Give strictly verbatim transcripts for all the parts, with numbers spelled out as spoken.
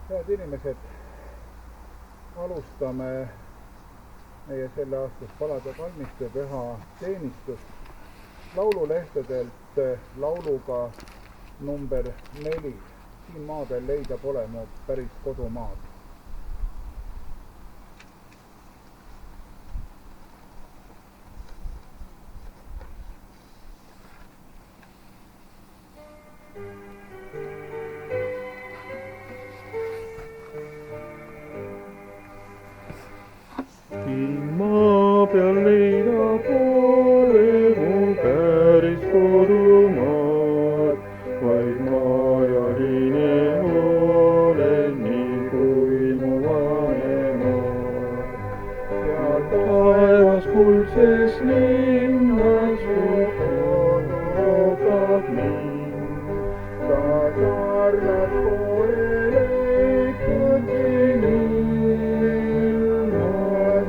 Head inimesed, alustame meie selle aastas Palade kalmistu püha teenistust laululehtedelt lauluga number neli. Siin maa peal leida pole mu päris kodumaad. Maa peal leida pole mu päris kodumaad, vaid maajaline olen nii kui mu vanemaad. Ja taevas kuldses linnas mu kodu ootab mind, ka sarnad pole leitud siin ilmas.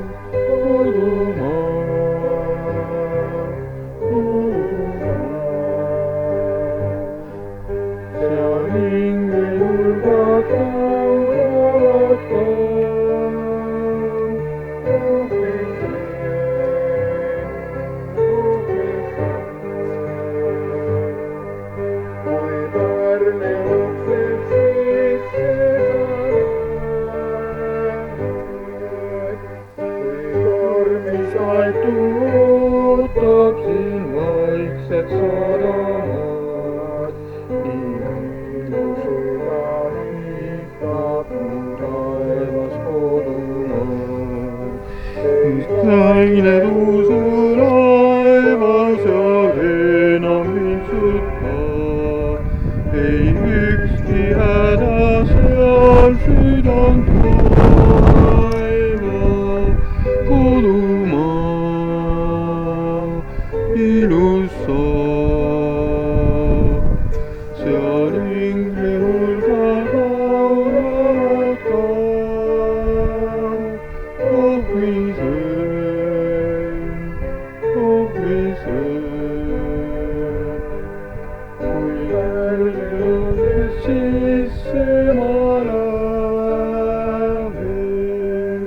Ootab siin vaikset sadamat, ilusega hiitab mu taevas kodumaad. Naine tuusub laevas ja enam vintsutma, ei ükski häda seal südant vaeva. Kodumaa ilus saab, seal ingli hulga laulavad ka. Oh mis öö, oh mis öö, kui väljudes sisse ma lähen,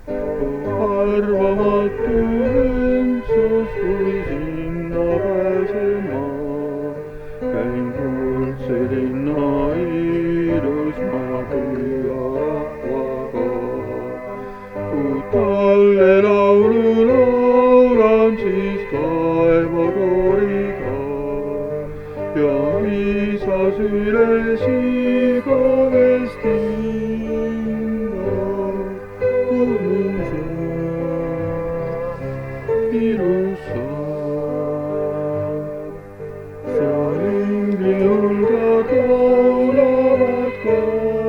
arvamatu rõõmsus, kui sinna pääsen ma. Käin kuldse linna ilus ma püüa rahvaga, kui talle laulu laulan, siis taevakooriga ja viisas üles igavest hinda. Ilus saab, seal ingli hulgad laulavad ka.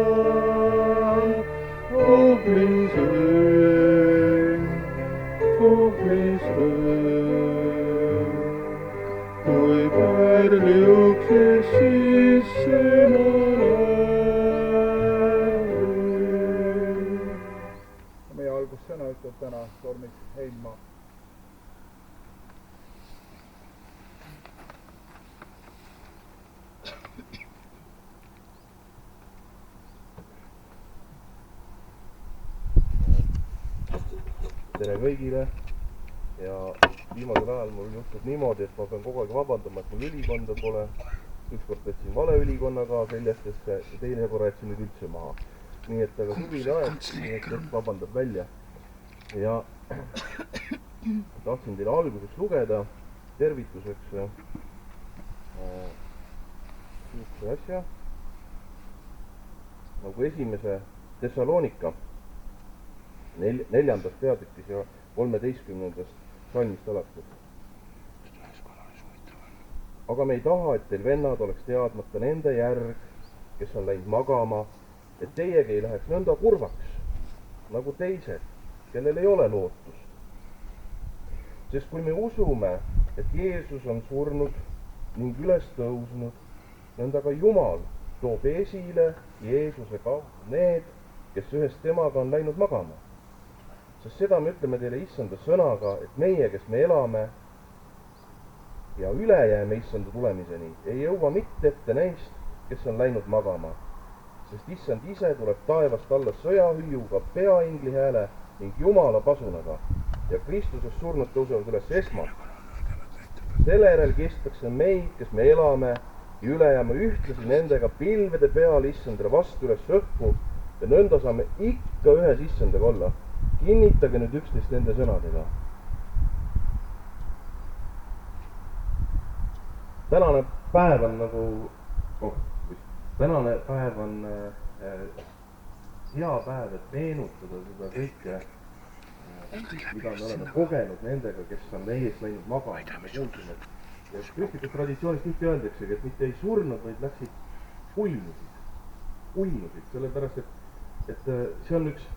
Oh mis öö, oh mis öö, kui pärli uksest sisse ma lähen. Meie algussõna ütleb täna tormis Heinma. Tere kõigile ja viimasel ajal mul juhtub niimoodi, et ma pean kogu aeg vabandama, et mul ülikonda pole. Ükskord võtsin vale ülikonna ka seljastesse ja teine korra jätsin nüüd üldse maha. Nii et aga suvine aeg, nii et just vabandab välja. Ja tahtsin teile alguseks lugeda tervituseks sihukese asja nagu esimese Thessalonika Nel, neljandast peatükis ja kolmeteistkümnendast salmist alates. Aga me ei taha, et teil vennad oleks teadmata nende järg, kes on läinud magama, et teiegi ei läheks nõnda kurvaks, nagu teised, kellel ei ole lootust. Sest kui me usume, et Jeesus on surnud ning üles tõusnud, nõnda ka Jumal toob esile Jeesuse kaudu need, kes ühest temaga on läinud magama. Sest seda me ütleme teile issanda sõnaga, et meie, kes me elame ja üle jääme issanda tulemiseni, ei jõua mitte ette neist, kes on läinud magama. sest issand ise tuleb taevast alla sõjahüüuga, peaingli hääle ning Jumala pasunaga ja Kristuses surnud tõusevad üles esmalt. selle järel kestakse meid, kes me elame ja üle jääme ühtlasi nendega pilvede peal issandale vastu üles õhku ja nõnda saame ikka ühes issandaga olla. Kinnitage nüüd üksteist nende sõnadega. tänane päev on nagu oh, tänane päev on äh, hea päev, et meenutada seda kõike äh, mida me oleme kogenud nendega, kes on ees läinud magama. ja kristlikus traditsioonis tihti öeldaksegi, et mitte ei surnud, vaid läksid uinusid uinusid, sellepärast et, et see on üks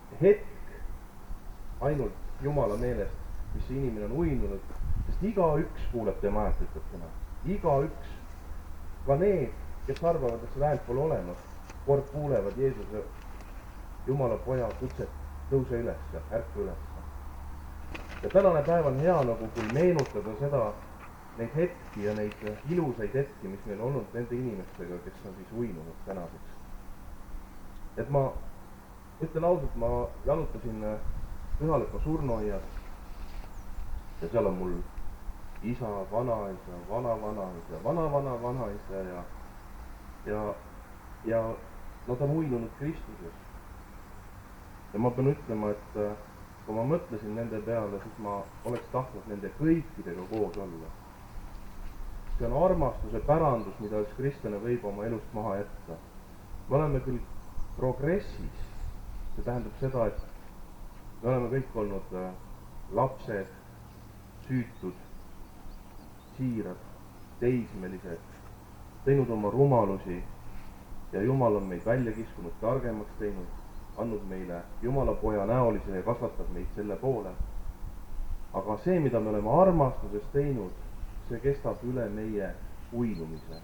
hetk ainult Jumala meelest, mis see inimene on uinunud, sest igaüks kuuleb tema häält, ütleb sõna. Igaüks, ka need, kes arvavad, et seda häält pole olemas, kord kuulevad Jeesuse Jumala poja kutset, tõuse üles ja ärka üles. Ja tänane päev on hea nagu küll meenutada seda, neid hetki ja neid ilusaid hetki, mis meil on olnud nende inimestega, kes on siis uinunud tänaseks. Et ma ütlen ausalt, ma jalutasin Pühalepa surnuaias ja seal on mul isa, vanaisa, vana-vanaisa, vana-vana-vanaisa ja ja, ja nad on uinunud Kristuses. Ja ma pean ütlema, et kui ma mõtlesin nende peale, siis ma oleks tahtnud nende kõikidega koos olla. See on armastuse pärandus, mida üks kristlane võib oma elust maha jätta. Me oleme küll progressis, see tähendab seda, et me oleme kõik olnud lapsed, süütud, siirad, teismelised, teinud oma rumalusi ja Jumal on meid välja kiskunud, targemaks teinud, andnud meile Jumala poja näolise ja kasvatab meid selle poole. Aga see, mida me oleme armastuses teinud, see kestab üle meie uinumise.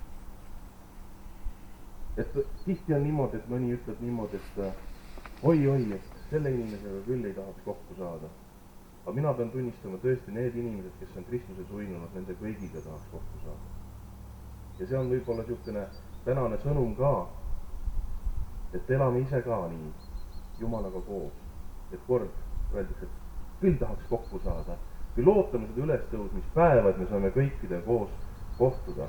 Et tihti on niimoodi, et mõni ütleb niimoodi, et oi-oi, et selle inimesega küll ei tahaks kokku saada. Aga mina pean tunnistama tõesti need inimesed, kes on Kristuses uinunud, nende kõigiga tahaks kokku saada. Ja see on võib-olla niisugune tänane sõnum ka, et elame ise ka nii, Jumalaga koos. Et kord öeldakse, et küll tahaks kokku saada. Küll ootame seda ülestõusmispäeva, et me saame kõikide koos kohtuda.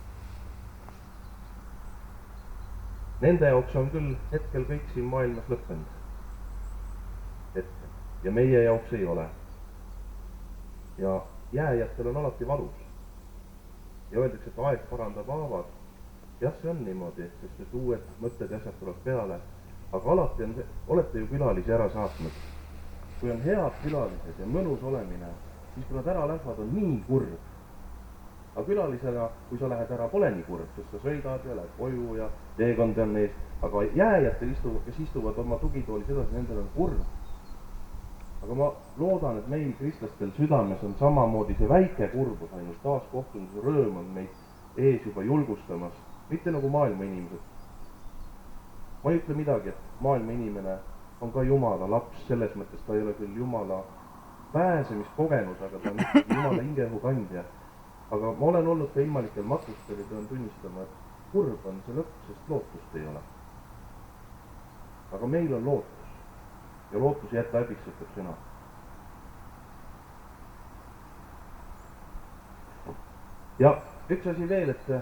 Nende jaoks on küll hetkel kõik siin maailmas lõppenud. Hetkel. Ja meie jaoks ei ole. Ja jääjatel on alati valus. Ja öeldakse, et aeg parandab haavad. Jah, see on niimoodi, sest et uued mõtted ja asjad tuleb peale. Aga alati on, olete ju külalisi ära saatnud. Kui on head külalised ja mõnus olemine, siis kui nad ära lähevad, on nii kurb. Aga külalisena, kui sa lähed ära, pole nii kurb, sest sa sõidad ja lähed koju ja teekond on ees. Aga jääjatel istuvad, kes istuvad oma tugitoolis edasi, nendel on kurb. Aga ma loodan, et meil kristlastel südames on samamoodi see väike kurbus ainult taas kohtumise rõõm on meid ees juba julgustamas. Mitte nagu maailma inimesed. Ma ei ütle midagi, et maailma inimene on ka Jumala laps, selles mõttes ta ei ole küll Jumala pääsemiskogenud, aga ta on ikkagi Jumala hingeõhu kandja. Aga ma olen olnud ka ilmalikel matustel ja pean tunnistama, et kurb on see lõpp, sest lootust ei ole. Aga meil on lootus ja lootus jätta häbiks, ütleb sõna. Ja üks asi veel, et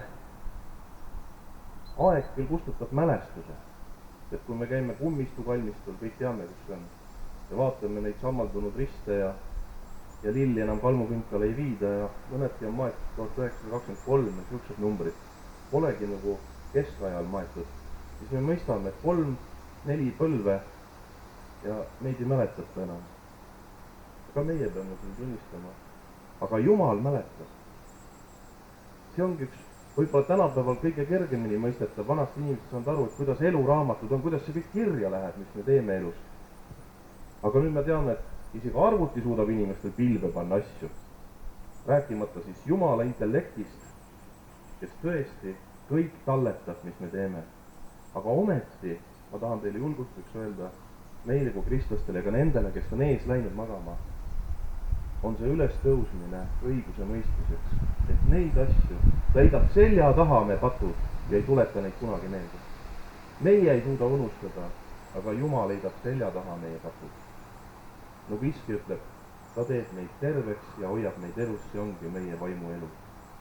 aeg küll kustutab mälestuse, et kui me käime kummistu kalmistul, kõik teame, kus see on, ja vaatame neid sammaldunud riste ja, ja lilli enam kalmukünkal ei viida ja mõnedki on maetud tuhat üheksasada kakskümmend kolm ja siuksed numbrid polegi nagu keskajal maetud, siis me mõistame, et kolm, neli põlve ja meid ei mäletata enam. Aga meie peame siin tunnistama. Aga Jumal mäletab. See ongi üks võib-olla tänapäeval kõige kergemini mõistetav, vanast inimesed saanud aru, et kuidas eluraamatud on, kuidas see kõik kirja läheb, mis me teeme elus. Aga nüüd me teame, et isegi arvuti suudab inimestel pilve panna asju. Rääkimata siis Jumala intellektist, kes tõesti kõik talletab, mis me teeme. Aga ometi, ma tahan teile julgustuseks öelda, meile kui kristlastele ja ka nendele, kes on ees läinud magama, on see ülestõusmine õiguse mõistmiseks, et neid asju täidab selja taha me patud ja ei tuleta neid kunagi meelde. meie ei suuda unustada, aga Jumal heidab selja taha meie kapud. Nagu iski ütleb, ta teeb meid terveks ja hoiab meid elus, see ongi meie vaimu elu.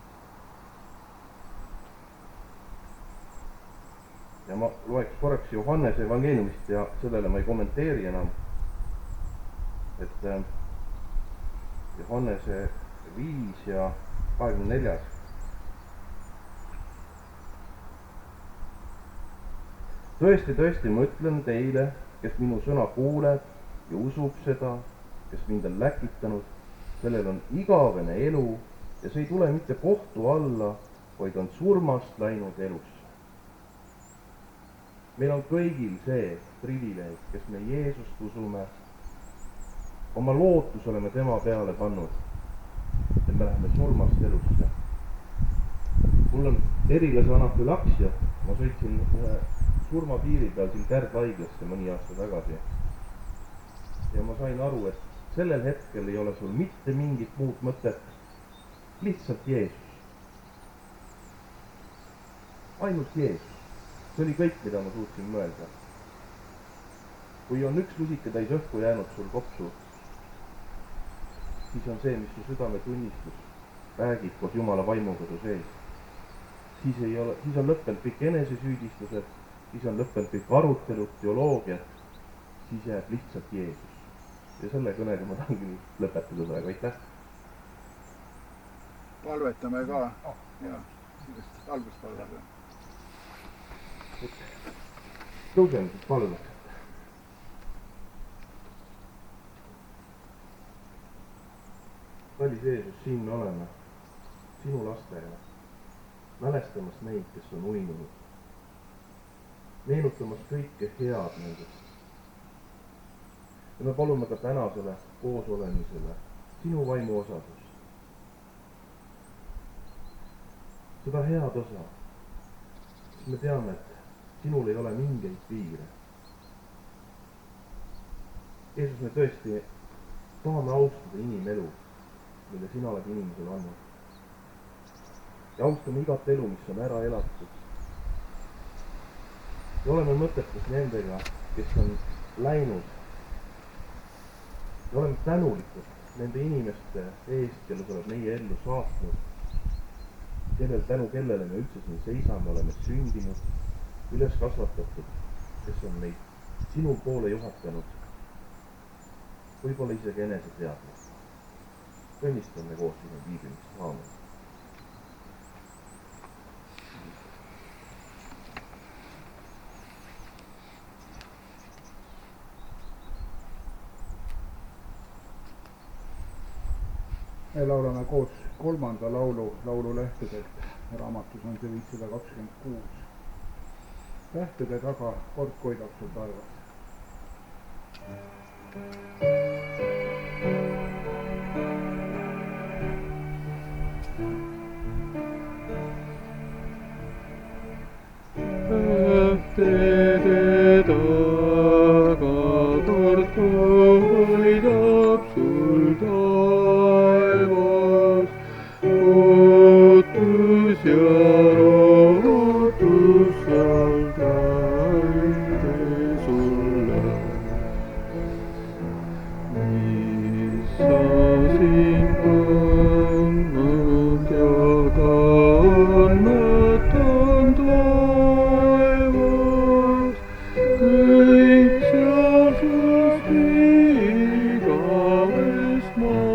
Ja ma loeks korraks Johannese evangeeliumist ja sellele ma ei kommenteeri enam, et Johannese viis ja kahekümne neljas. Tõesti, tõesti, ma ütlen teile, kes minu sõna kuuleb ja usub seda, kes mind on läkitanud, sellel on igavene elu ja see ei tule mitte kohtu alla, vaid on surmast läinud elus. Meil on kõigil see privileeg, kes me Jeesust usume, oma lootus oleme tema peale pannud, et me läheme surmast elusse. Mul on erilase anafülaksia, ma sõitsin ühe surmapiiri peal siin Kärdhaiglasse mõni aasta tagasi. Ja ma sain aru, et sellel hetkel ei ole sul mitte mingit muud mõtet, lihtsalt Jeesus. Ainult Jeesus. See oli kõik, mida ma suutsin mõelda. Kui on üks lusike täis õhku jäänud sul kopsu, siis on see, mis su südame tunnistus räägib koos Jumala vaimuga su sees. Siis, ei ole, siis on lõppenud kõik enesesüüdistused, siis on lõppenud kõik arutelud, teoloogiad, siis jääb lihtsalt Jeesus. Ja selle kõnega ma tahan küll lõpetada praegu, aitäh. Palvetame ka. Ja, sellest algust palvada. Tõuseme siis palveks. Kallis Jeesus, siin me oleme, sinu lastega, mälestamas neid, kes on uinunud, meenutamas kõike head nendest. Ja me palume ka tänasele koosolemisele sinu vaimu osadust. Seda head osa, sest me teame, et sinul ei ole mingeid piire. Jeesus, me tõesti tahame austada inimelu, mille sina oled inimesele andnud. Ja austame igat elu, mis on ära elatud. Ja oleme mõtetes nendega, kes on läinud. Ja oleme tänulikud nende inimeste eest, kelle sa oled meie ellu saatnud, kellel tänu kellele me üldse siin seisame, oleme sündinud, üles kasvatatud, kes on meid sinu poole juhatanud, võib-olla isegi enese teadnud. Õnnistame koos sinu viibimist. Aamen. Me laulame koos kolmanda laulu laululehtedelt. Raamatus on see viissada kakskümmend kuus. Tähtede taga kord koidab sul taevas. Tähtede taga kord koidab sul taevas, ootus ja lootus seal täide sulle. Mis sa siin pannud ja kannat on taevas, kõik seal sust igavest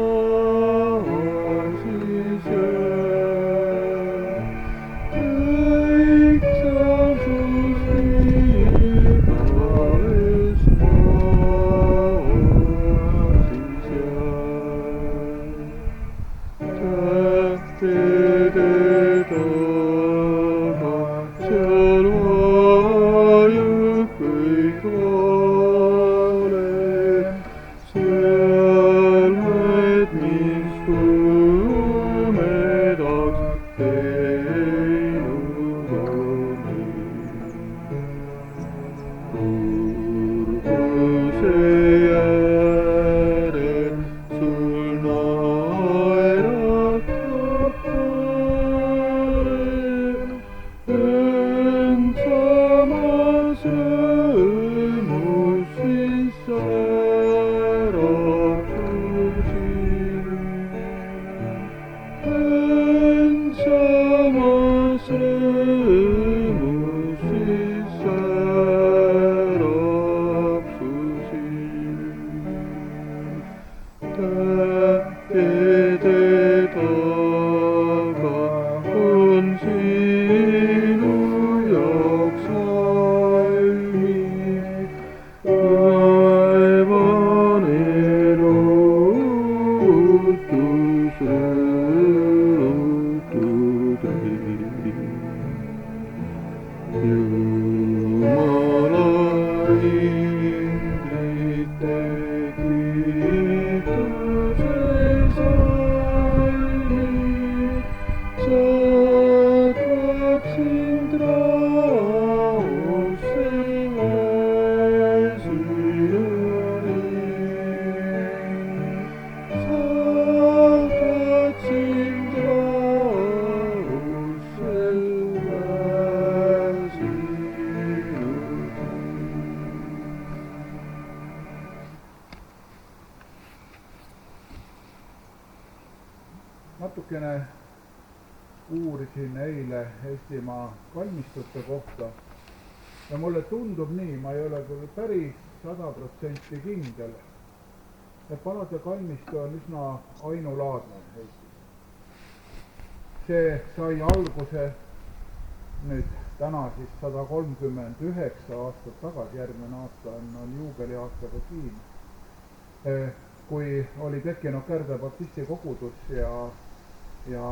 maa siis jääb. Kõik seal sust igavest maa siis jääb. Tähtede taga seal vajub kõik valed, seal need, mis tumedaks teinud on. Kurbuse äärel sul naeratab taev, ent samas natukene uurisin eile Eestimaa kalmistute kohta ja mulle tundub nii, ma ei ole küll päris sada protsenti kindel, et Palade kalmistu on üsna ainulaadne Eestis. See sai alguse nüüd täna siis sada kolmkümmend üheksa aastat tagasi, järgmine aasta on, on juubeliaastaga siin, kui oli tekkinud Kärdla baptisti kogudus ja, ja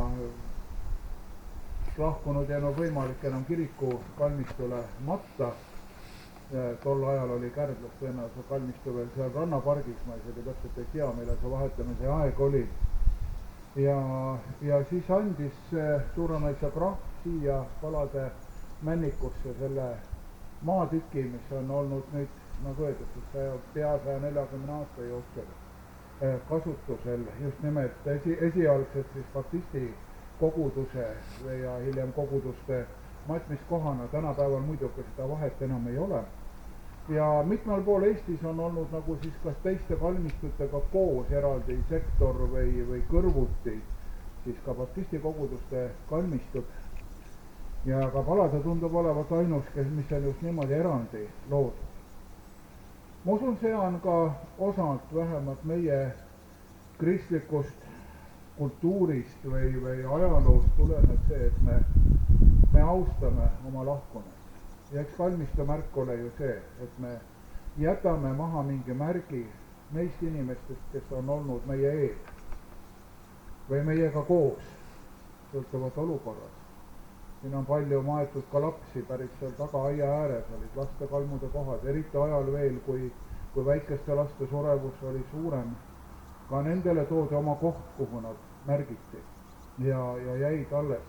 lahkunud ei olnud võimalik enam kiriku kalmistule matta. Tol ajal oli Kärdlas tõenäoliselt kalmistu veel seal rannapargis, ma isegi täpselt ei tea, millal see vahetamise aeg oli. Ja, ja siis andis Suuremõisa krahv siia Palade männikusse selle maatüki, mis on olnud nüüd, nagu öeldud, siis pea saja neljakümne aasta jooksul kasutusel just nimelt esi, esialgselt siis baptisti koguduse ja hiljem koguduste matmiskohana. Tänapäeval muidugi seda vahet enam ei ole. Ja mitmel pool Eestis on olnud nagu siis kas teiste kalmistutega koos eraldi sektor või, või kõrvuti siis ka baptisti koguduste kalmistud. Ja ka Palade tundub olevat ainus, mis on just niimoodi erandi loodud. Ma usun, see on ka osalt vähemalt meie kristlikust kultuurist või, või ajaloost tuleneb see, et me, me austame oma lahkunut. Ja eks kalmistu märk ole ju see, et me jätame maha mingi märgi neist inimestest, kes on olnud meie ees või meiega koos, sõltuvat olukorras. Siin on palju maetud ka lapsi, päris seal taga aia ääres olid laste kalmude kohad, eriti ajal veel, kui, kui väikeste laste surevus oli suurem. Ka nendele toodi oma koht, kuhu nad märgiti ja, ja jäid alles.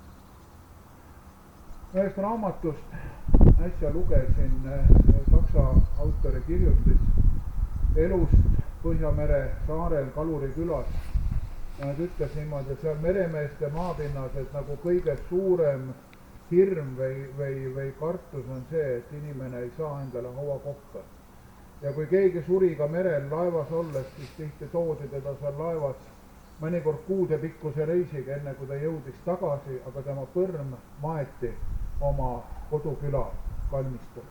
Ühest raamatust äsja lugesin saksa autori kirjutis elust Põhjamere saarel Kaluri külas. Ja nad ütles niimoodi, et seal meremeeste maapinnas, et nagu kõige suurem hirm või, või, või kartus on see, et inimene ei saa endale hauakohta. Ja kui keegi suri ka merel laevas olles, siis tihti toodi teda seal laevas mõnikord kuude pikkuse reisiga, enne kui ta jõudis tagasi, aga tema põrm maeti oma koduküla kalmistule.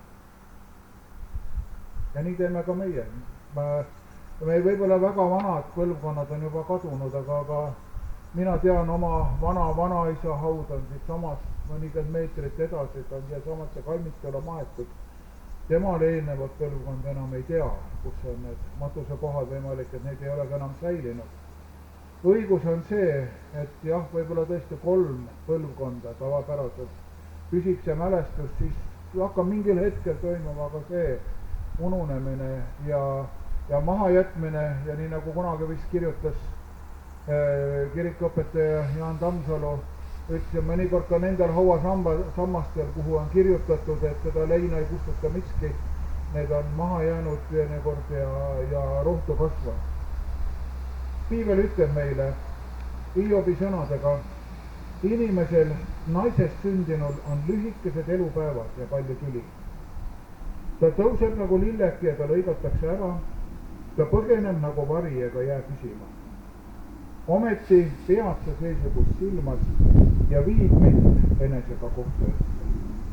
Ja nii teeme ka meie. Meil võib-olla väga vanad põlvkonnad on juba kadunud, aga, aga mina tean oma vana vanaisa haud on siis samast mõnikümmend meetrit edasi, ta on siia samasse kalmistule maetud. Temale eelnevat põlvkond enam ei tea, kus on need matusekohad võimalik, et neid ei ole enam säilinud. Õigus on see, et jah, võib-olla tõesti kolm põlvkonda tavapäraselt püsib see mälestus, siis hakkab mingil hetkel toimuma ka see ununemine ja ja mahajätmine ja nii nagu kunagi vist kirjutas eh, kirikuõpetaja Jaan Tammsalu, ütles, et mõnikord ka nendel hauasammastel, kuhu on kirjutatud, et seda leina ei kustuta miski, need on maha jäänud teinekord ja, ja rohtu kasvanud. Piibel ütleb meile Hiobi sõnadega, inimesel naisest sündinul on lühikesed elupäevad ja palju tüli. Ta tõuseb nagu lilleki ja ta lõigatakse ära. Ta põgeneb nagu vari ega jää püsima. Ometi pead sa seisukust silmas ja viid mind enesega kohta ette.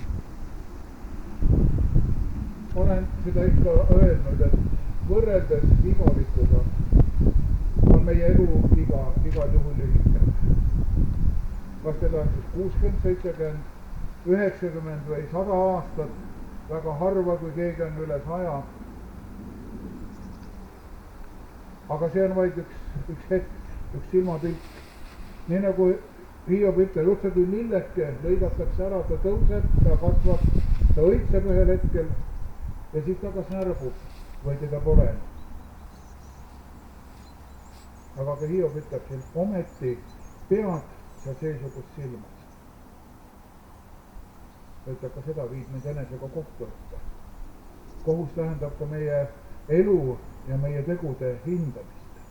Olen seda ikka öelnud, et võrreldes igavikuga on meie elu iga, igal juhul lühike. Kas teda on siis kuuskümmend, seitsekümmend, üheksakümmend või sada aastat, väga harva, kui keegi on üle saja. Aga see on vaid üks, üks hetk, üks silmapilk. Nii nagu Hiob ütleb, just kui lilleke lõigatakse ära, ta tõuseb, ta kasvab, ta õitseb ühel hetkel ja siis ta kas närvub või teda pole. Aga ka Hiob ütleb siin, ometi pead sa seisukust silmas. Ütleb ka seda, viid mind enesega kohtu ette. Kohus tähendab ka meie elu ja meie tegude hindamist.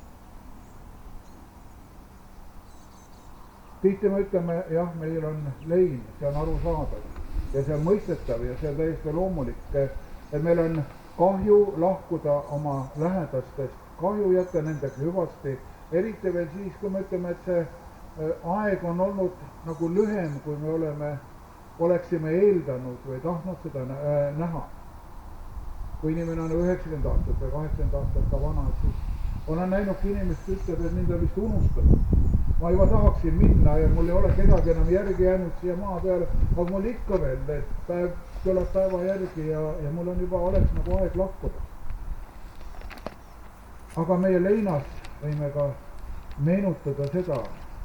Tihti me ütleme, jah, meil on lein, see on arusaadav ja see on mõistetav ja see on täiesti loomulik, et meil on kahju lahkuda oma lähedastest, kahju jätta nendega hüvasti, eriti veel siis, kui me ütleme, et see aeg on olnud nagu lühem, kui me oleme, oleksime eeldanud või tahtnud seda näha. Kui inimene on üheksakümmend aastat või kaheksakümmend aastat ka vana, siis olen näinudki inimest, ütleb, et mind on vist unustatud. Ma juba tahaksin minna ja mul ei ole kedagi enam järgi jäänud siia maa peale, aga mul ikka veel, et päev tuleb päeva järgi ja, ja mul on juba, oleks nagu aeg lahkuda. Aga meie leinas võime ka meenutada seda,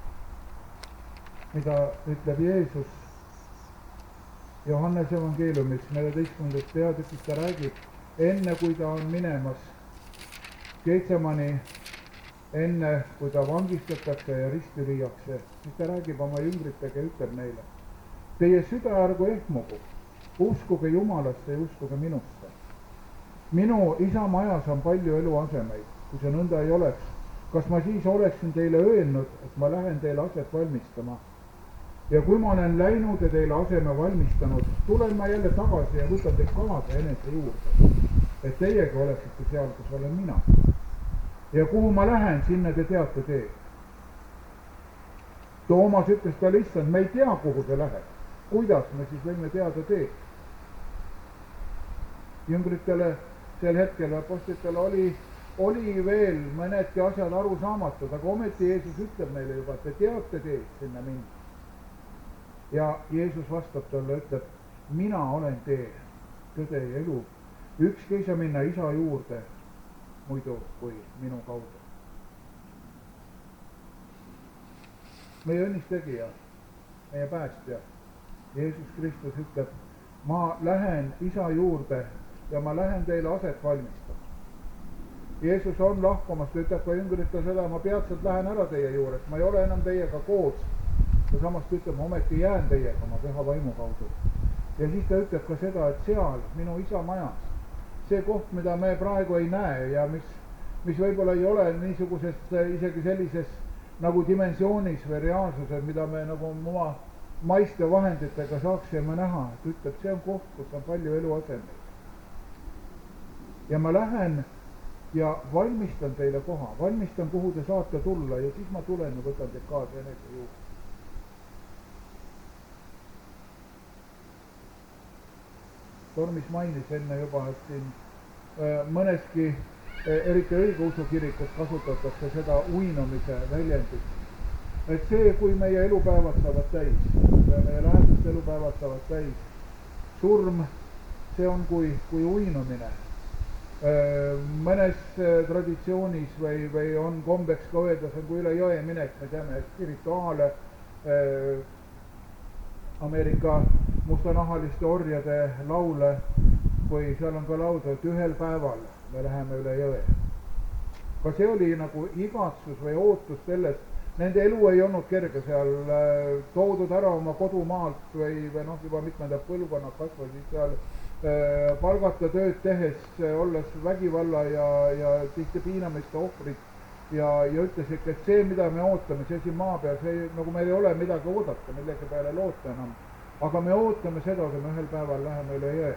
mida ütleb Jeesus Johannese evangeeliumis neljateistkümnendast peatükist. Ta räägib, enne kui ta on minemas Getsemani, enne kui ta vangistatakse ja risti lüüakse, siis ta räägib oma jüngritega ja ütleb neile, teie süda ärgu ehmugu, uskuge Jumalasse ja uskuge minusse. Minu isa majas on palju eluasemeid, kui see nõnda ei oleks. Kas ma siis oleksin teile öelnud, et ma lähen teile aset valmistama? Ja kui ma olen läinud ja teile aseme valmistanud, tulen ma jälle tagasi ja võtan teid kaasa enese juurde, et teiegi oleksite seal, kus olen mina. Ja kuhu ma lähen, sinna te teate teed. Toomas ütles talle, issand, me ei tea, kuhu te lähed. Kuidas me siis võime teada teed? Jüngritele sel hetkel apostlitele oli, oli veel mõnedki asjad aru saamatud, aga ometi Jeesus ütleb neile juba, et te teate teed sinna minna. Ja Jeesus vastab talle, ütleb, mina olen tee, tõde ja elu. Ükski ei saa minna isa juurde muidu kui minu kaudu. Meie õnnistegija, meie päästja, Jeesus Kristus ütleb, ma lähen isa juurde ja ma lähen teile aset valmistama. Jeesus on lahkumas, ta ütleb ka jüngritele seda, ma peatselt lähen ära teie juures, ma ei ole enam teiega koos. Ja samas ta ütleb, ma ometi jään teiega oma püha vaimu kaudu. Ja siis ta ütleb ka seda, et seal minu isa majas, see koht, mida me praegu ei näe ja mis, mis võib-olla ei ole niisuguses isegi sellises nagu dimensioonis või reaalsuses, mida me nagu oma maiste vahenditega saaksime näha, et ütleb, see on koht, kus on palju eluasemeid. Ja ma lähen ja valmistan teile koha, valmistan, kuhu te saate tulla ja siis ma tulen ja võtan teid kaasa enese juurde. Tormis mainis enne juba, et siin mõneski, eriti õigeusu kirikus kasutatakse seda uinumise väljendit. Et see, kui meie elupäevad saavad täis, meie lähedaste elupäevad saavad täis, surm, see on kui, kui uinumine. Mõnes traditsioonis või, või on kombeks ka öelda, see on kui üle jõe minek, me teame spirituaale, Ameerika mustanahaliste orjade laule, kui seal on ka lauda, et ühel päeval me läheme üle jõe. Ka see oli nagu igatsus või ootus sellest, nende elu ei olnud kerge seal, toodud ära oma kodumaalt või, või noh, juba mitmendad põlvkonnad kasvasid seal, palgata tööd tehes, olles vägivalla ja, ja tihti piinamiste ohvrid ja, ja ütlesid, et see, mida me ootame, see siin maa peal, see nagu meil ei ole midagi oodata, millegi peale loota enam. Aga me ootame seda, kui me ühel päeval läheme üle jõe.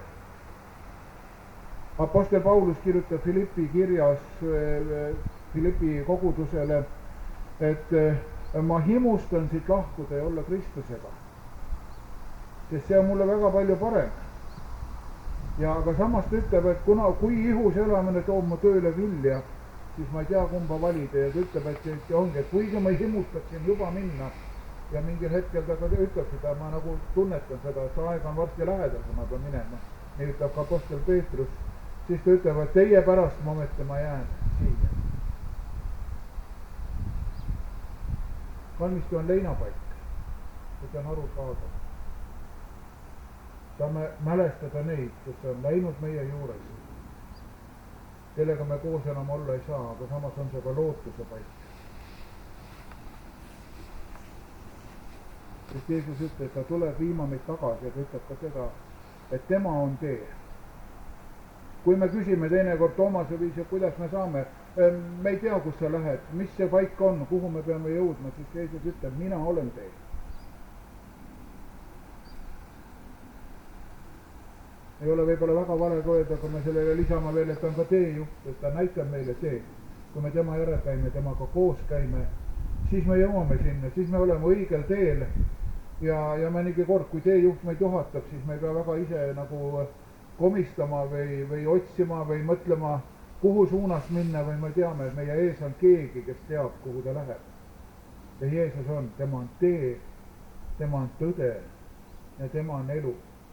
Apostel Paulus kirjutab Filippi kirjas Filippi kogudusele, et ma himustan siit lahkuda ja olla Kristusega, sest see on mulle väga palju parem. Ja aga samast ütleb, et kuna, kui ihus elamine toob mu tööle vilja, siis ma ei tea, kumba valida ja ta ütleb, et, et ongi, et kuigi ma himustaksin juba minna ja mingil hetkel ta ka ütleb seda, ma nagu tunnetan seda, et see aeg on varsti lähedal, kui ma pean minema, nii ütleb ka apostel Peetrus, siis ta ütleb, et teie pärast momenti ma jään siia. Kalmistu on leinapaik, see on arusaadav. Saame mälestada neid, kes on läinud meie juures, kellega me koos enam olla ei saa, aga samas on see ka lootuse paik. Sest Jeesus ütleb, et ta tuleb viima meid tagasi ja ta ütleb ka seda, et tema on tee. Kui me küsime teinekord Toomase viisi, kuidas me saame, me ei tea, kus sa lähed, mis see paik on, kuhu me peame jõudma, siis Jeesus ütleb, mina olen tee. Ei ole võib-olla väga vale öelda, kui me sellele lisama veel, et ta on ka teejuht, et ta näitab meile tee. Kui me tema järel käime, temaga koos käime, siis me jõuame sinna, siis me oleme õigel teel ja, ja mõnigi kord, kui teejuht meid juhatab, siis me ei pea väga ise nagu komistama või, või otsima või mõtlema, kuhu suunas minna, või me teame, et meie ees on keegi, kes teab, kuhu ta läheb. Ja Jeesus on, tema on tee, tema on tõde ja tema on elu.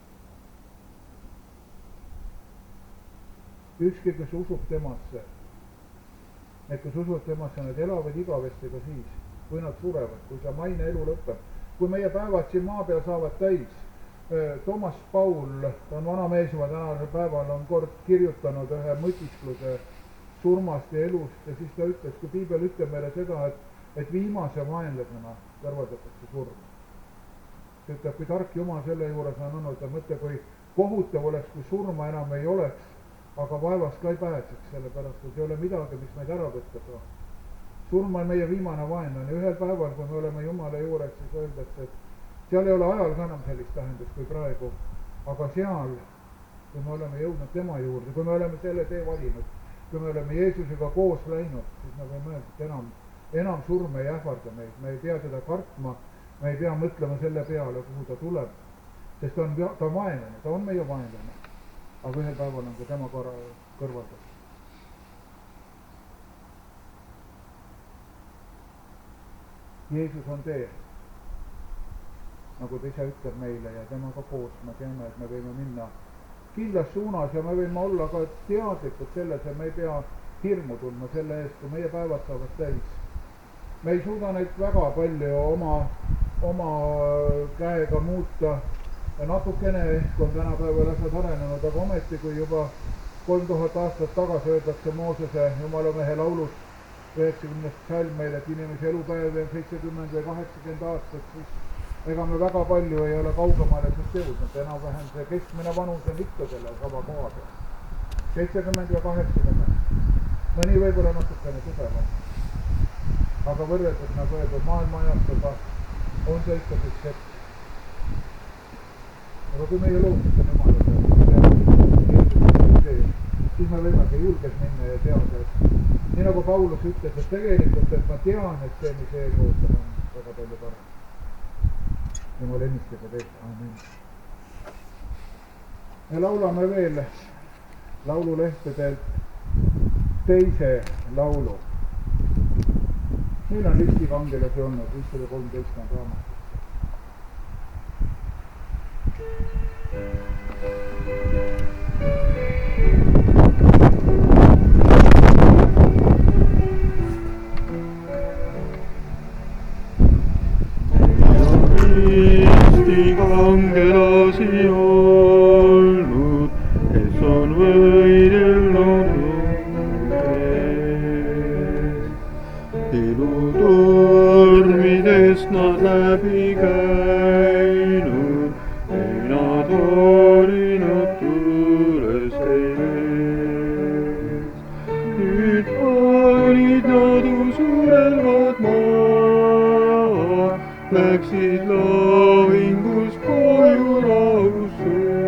Ükski, kes usub temasse, et kes usub temasse, nad elavad igavesti ka siis, kui nad surevad, kui see maine elu lõpeb. Kui meie päevad siin maa peal saavad täis, Toomas Paul, ta on vana mees juba tänasel päeval, on kord kirjutanud ühe mõtiskluse surmast ja elust ja siis ta ütles, kui Piibel ütleb meile seda, et, et viimase vaenlasena kõrvaldatakse surma. See ütleb, kui tark Jumal selle juures on olnud, ta mõtle, kui kohutav oleks, kui surma enam ei oleks, aga vaevast ka ei pääseks, sellepärast, et ei ole midagi, mis meid ära võtta saa. Surm on meie viimane vaenlane. Ühel päeval, kui me oleme Jumala juures, siis öeldakse, et seal ei ole ajal ka enam sellist tähendust kui praegu, aga seal, kui me oleme jõudnud tema juurde, kui me oleme selle tee valinud, kui me oleme Jeesusega koos läinud, siis me võime öelda, et enam, enam surm ei ähvarda meid, me ei pea teda kartma, me ei pea mõtlema selle peale, kuhu ta tuleb, sest ta on, ta on vaenlane, ta on meie vaenlane, aga ühel päeval on ka tema kõrvaldatud. Jeesus on tee, nagu ta ise ütleb meile ja temaga koos me teame, et me võime minna kindlas suunas ja me võime olla ka teadlikud selles ja me ei pea hirmu tundma selle eest, kui meie päevad saavad täis. Me ei suuda neid väga palju oma, oma käega muuta ja natukene ehk on tänapäeval asjad arenenud, aga ometi kui juba kolm tuhat aastat tagasi öeldakse Moosese Jumala mehe laulus üheksakümnest salm meile, et inimese elupäev on seitsekümmend või kaheksakümmend aastat, siis ega me väga palju ei ole kaugemale sest jõudnud, enam-vähem see keskmine vanus on ikka selle sama koha peal. seitsekümmend ja kaheksakümmend, mõni võib-olla natukene tugevam. Aga võrreldud, nagu öeldud, maailma ajastuga on see ikka üks hetk. Aga kui meie lootus on Jumala, siis me võime ka julges minna ja teada, et nii nagu Paulus ütles, et tegelikult, et ma tean, et see, mis ees ootab, on väga palju parem. Jumal ennistada teid, amen. Me laulame veel laululehtedelt teise laulu. Meil on listiga angelasi olnud, viissada kolmteist on raamat. Listiga angelasi olnud, kes on võidelnud elutormidest nad läbi käinud, ei nad horinud tules ees. Nüüd panid nad usurelvad maa, läksid lahingus koju rahusse.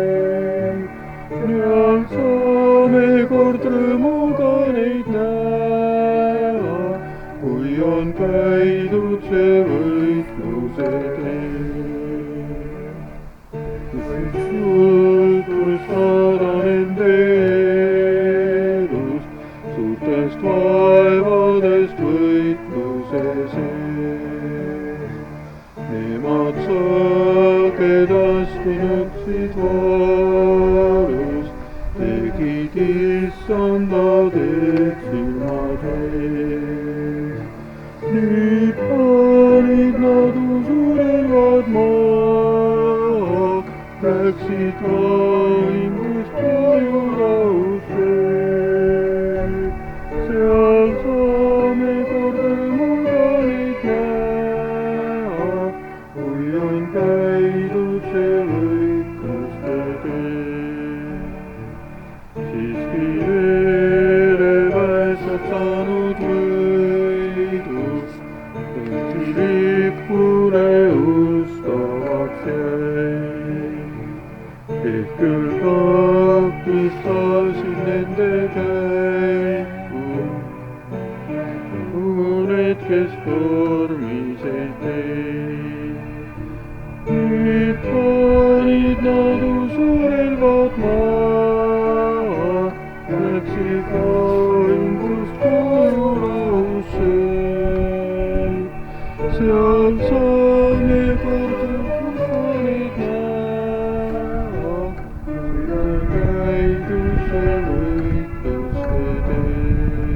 Nüüd saame kord rõõmuga neid näha, kui on käidud see võitluse tee. Võiks julgustada nende elust, suurtest vaevadest võitluse sees. Nemad sagedasti nuksid valust, tegid issanda teed silmad ees. Nüüd panid nad usurelvad maa, läksid lahingust koju rahusse. Seal saame kord rõõmuga neid näha, kui on käidud see võitluste tee. Siiski vereväesad saanud võidust, õhti lipule ustavaks jäi. Ehk küll takistasid nende käiku, kuhu need kes tormis ei tee. Nüüd panid nad usurelvad maha, läksid laengust koju lahusse. Seal saame kord panid näha, mida käidus see võitluste tee.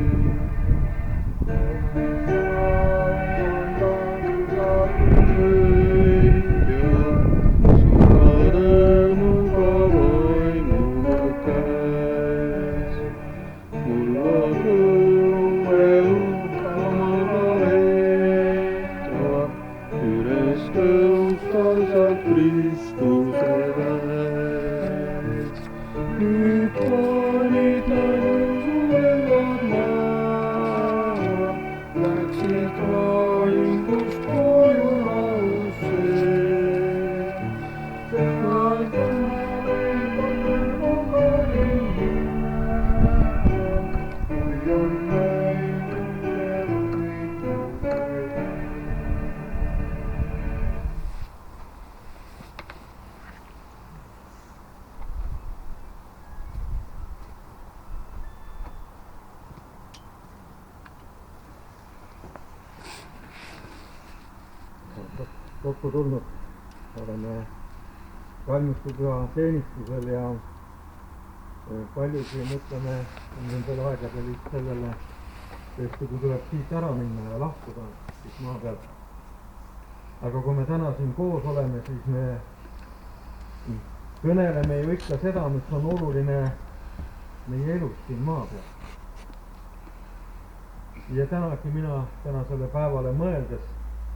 Kristuse väes. Nüüd panid nad usurelvad maha, läksid laingust koju lahusse. Nad kokku tulnud, oleme valmistupüha teenistusel ja paljugi mõtleme nendel aegadel just sellele, tõesti kui tuleb siit ära minna ja lahkuda siit maa pealt. Aga kui me täna siin koos oleme, siis me kõneleme ju ikka seda, mis on oluline meie elus siin maa peal. Ja tänagi mina tänasele päevale mõeldes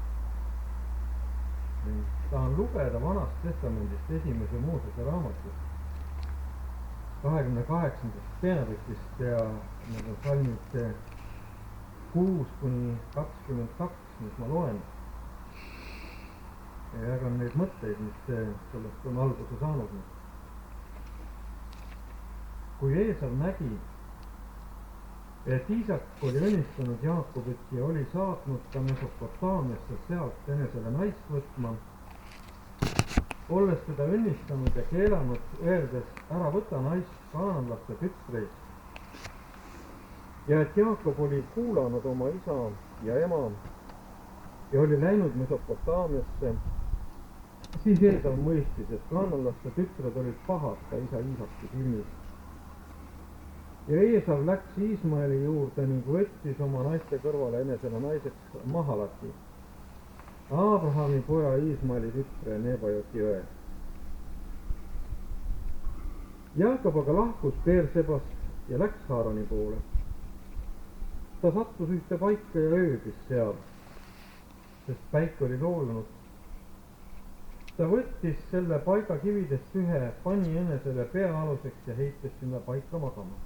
tahan lugeda Vanast Testamendist esimese Moosese raamatust kahekümne kaheksandast peatükist ja need on salmid kuus kuni kakskümmend kaks, mis ma loen ja jagan neid mõtteid, mis sellest on alguse saanud. Kui Eesav nägi, et Iisak oli õnnistanud Jaakobit ja oli saatnud ta Mesopotaamiasse sealt enesele naist võtma, olles teda õnnistanud ja keelanud, öeldes, ära võta naist kaananlaste tütreist. Ja et Jaakob oli kuulanud oma isa ja ema ja oli läinud Mesopotaamiasse, siis Eesav mõistis, et kaananlaste tütred olid pahad ka isa Iisaki silmis. Ja Eesav läks Iismaeli juurde ning võttis oma naiste kõrvale enesele naiseks Mahalati, Aabrahami poja Iismaeli tütre Nebajoti jõe. Jaakob aga lahkus Beersebast ja läks Haarani poole. Ta sattus ühte paika ja ööbis seal, sest päik oli loojunud. Ta võttis selle paiga kividest ühe, pani enesele pea aluseks ja heitis sinna paika magama.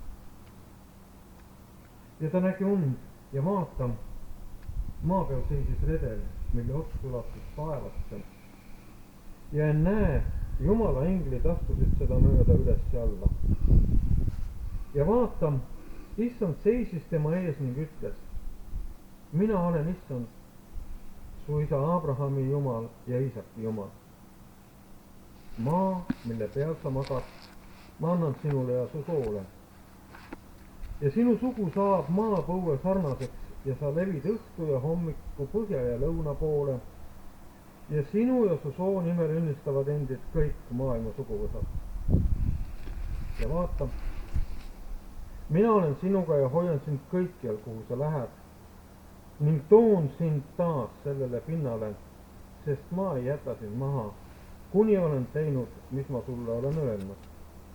Ja ta nägi und ja vaata, maa peal seisis redel, mille ots ulatus taevasse. Ja näe, Jumala englid astusid seda mööda üles ja alla. Ja vaata, issand seisis tema ees ning ütles, mina olen issand, su isa Abrahami Jumal ja Iisaki Jumal. Maa, mille peal sa magad, ma annan sinule ja su soole. Ja sinu sugu saab maapõue sarnaseks ja sa levid õhtu ja hommiku põhja ja lõuna poole ja sinu ja su soo nimel õnnistavad endid kõik maailma suguvõsad. Ja vaata, mina olen sinuga ja hoian sind kõikjal, kuhu sa lähed ning toon sind taas sellele pinnale, sest ma ei jäta sind maha, kuni olen teinud, mis ma sulle olen öelnud.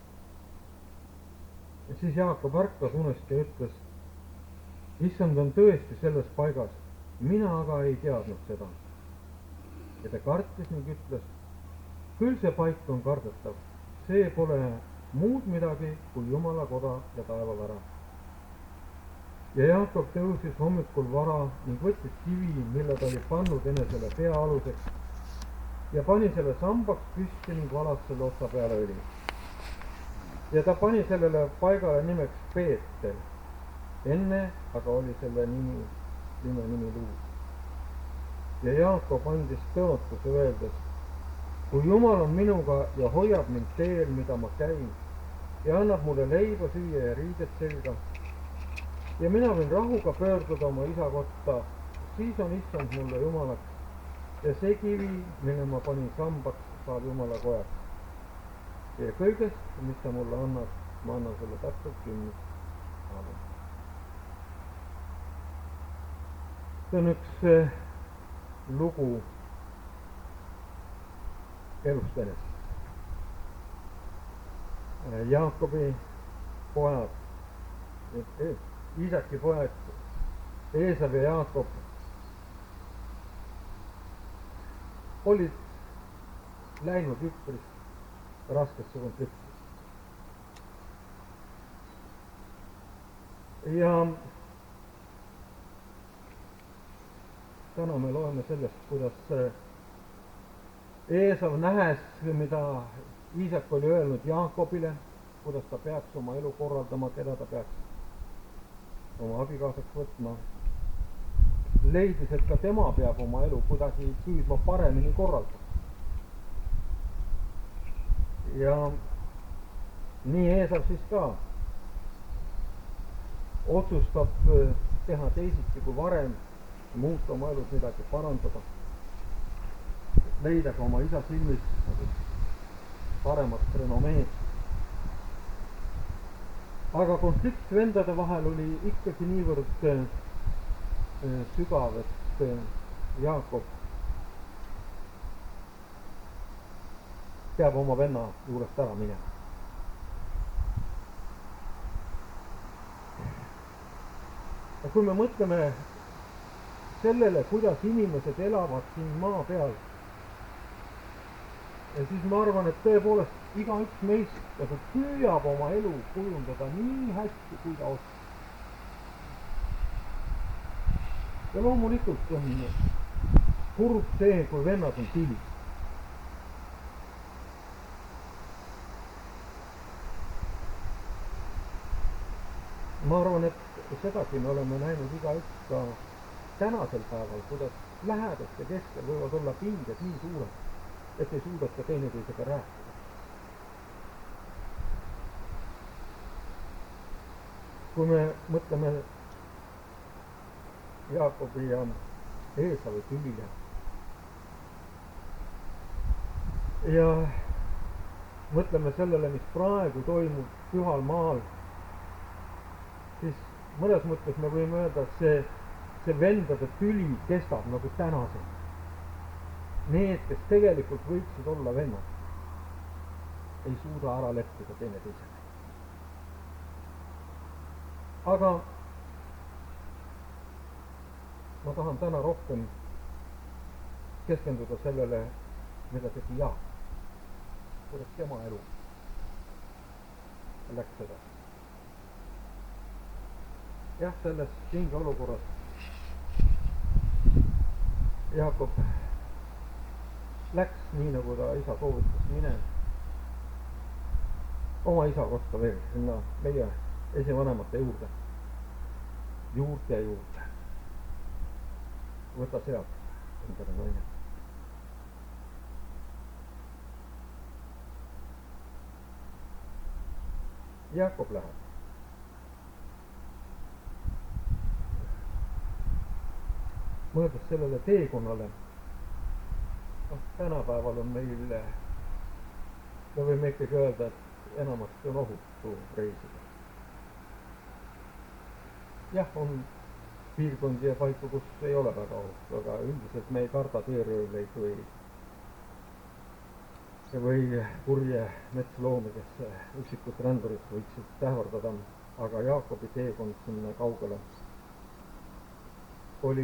Ja siis Jaakob ärkas unest ja ütles, issand on tõesti selles paigas, mina aga ei teadnud seda. Ja ta kartis ning ütles, küll see paik on kardetav, see pole muud midagi kui Jumala koda ja taevavära. Ja Jaakob tõusis hommikul vara ning võttis kivi, mille ta oli pannud enesele pea aluseks ja pani selle sambaks püsti ning valas selle otsa peale õli. Ja ta pani sellele paigale nimeks Peetel, enne aga oli selle nimi imenimi luud. Ja Jaakob andis tõotuse öeldes, kui Jumal on minuga ja hoiab mind teel, mida ma käin, ja annab mulle leiba süüa ja riided selga, ja mina võin rahuga pöörduda oma isa kotta, siis on issand mulle Jumalaks, ja see kivi, mille ma panin sambaks, saab Jumala kojaks. Ja kõigest, mis ta mulle annab, ma annan sulle täpselt kümnest. Aamen. See on üks lugu elust enesest. Jaakobi pojad, Iisaki pojad, Eesav ja Jaakob olid läinud üpris raskesse konflikti. Ja täna me loeme sellest, kuidas Eesav nähes, mida Iisak oli öelnud Jaakobile, kuidas ta peaks oma elu korraldama, keda ta peaks oma abikaasaks võtma, leidis, et ka tema peab oma elu kuidagi püüdma paremini korraldada. Ja nii Eesav siis ka otsustab teha teisiti kui varem, muuta oma elus midagi parandada, leida ka oma isa silmis paremat renomeed. Aga konflikt vendade vahel oli ikkagi niivõrd sügav, et Jaakob peab oma venna juurest ära minema. Ja kui me mõtleme sellele, kuidas inimesed elavad siin maa peal, ja siis ma arvan, et tõepoolest igaüks meist nagu püüab oma elu kujundada nii hästi, kui ta oskab. Ja loomulikult on kurb see, kui vennad on tülis. Ma arvan, et sedagi me oleme näinud igaüks ka tänasel päeval, kuidas lähedaste keskel võivad olla pinged nii suured, et ei suudeta teineteisega rääkida. Kui me mõtleme Jaakobi ja Eesavi tülile ja mõtleme sellele, mis praegu toimub pühal maal, siis mõnes mõttes me võime öelda, et see, see vendade tüli kestab nagu tänaseni. Need, kes tegelikult võiksid olla vennad, ei suuda ära leppida teine teisega. Aga ma tahan täna rohkem keskenduda sellele, mida tegi Jaak, kuidas tema elu läks edasi. Jah, selles kinge olukorras Jaakob läks nii, nagu ta isa soovitas, mine oma isa kotta veel, sinna meie esivanemate juurde, juurde juurde. Võta sealt endale naine. Jaakob läheb. Mõeldes sellele teekonnale, noh, tänapäeval on meil, me võime ikkagi öelda, et enamasti on ohutu reisida. Jah, on piirkondi ja paiku, kus ei ole väga ohutu, aga üldiselt me ei karda teeröövleid või, või kurje metsloomi, kes üksikud rändurid võiksid tähvardada, aga Jaakobi teekond sinna kaugele oli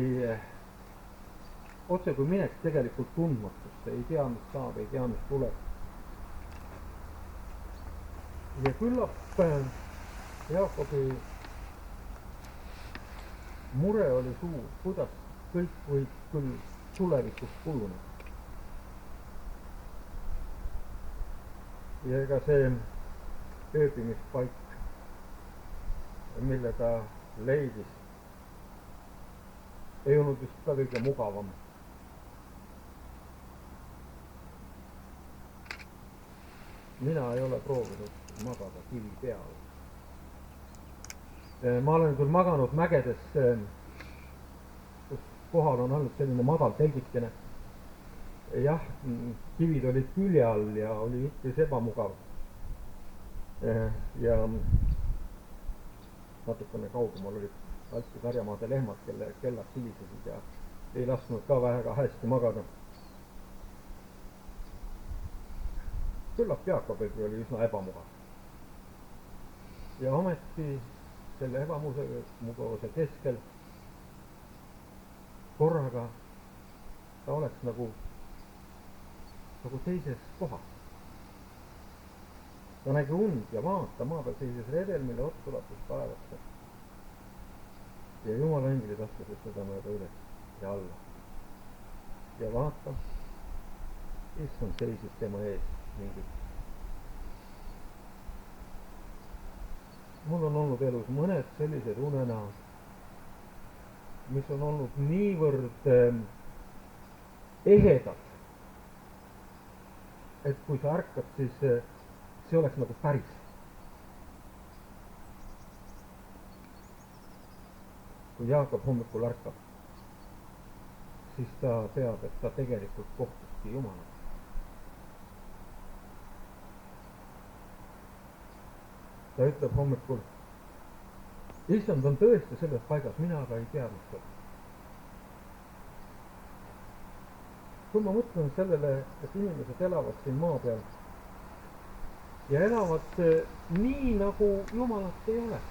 otse kui minek tegelikult tundmatusse, ei tea, mis saab, ei tea, mis tuleb. Ja küllap Jaakobi mure oli suur, kuidas kõik võib küll tulevikus kujuneda. Ja ega see ööbimispaik, mille ta leidis, ei olnud just ka kõige mugavam. Mina ei ole proovinud magada kivi peal. Ma olen küll maganud mägedes, kus kohal on olnud selline madal telgikene. Jah, kivid olid külje all ja oli üpris ebamugav. Ja natukene kaugemal olid Alpi karjamaade lehmad, kelle kellad silisesid ja ei lasknud ka väga hästi magada. Küllap Jaakobelgi oli üsna ebamugav. Ja ometi selle ebamugavuse keskel korraga ta oleks nagu, nagu teises kohas. Ta nägi und ja vaata maa peal seises redel, mille ots ulatus taevasse. Ja Jumala englid astusid seda mööda üles ja alla. Ja vaata, issand seisis tema ees mingid. Mul on olnud elus mõned sellised unenäod, mis on olnud niivõrd eh, ehedad, et kui sa ärkad, siis eh, see oleks nagu päris. Kui Jaakob hommikul ärkab, siis ta teab, et ta tegelikult kohtuski Jumalat. Ta ütleb hommikul, issand on tõesti selles paigas, mina aga ei teadnud seda. Kui ma mõtlen sellele, et inimesed elavad siin maa peal ja elavad nii, nagu Jumalat ei ole,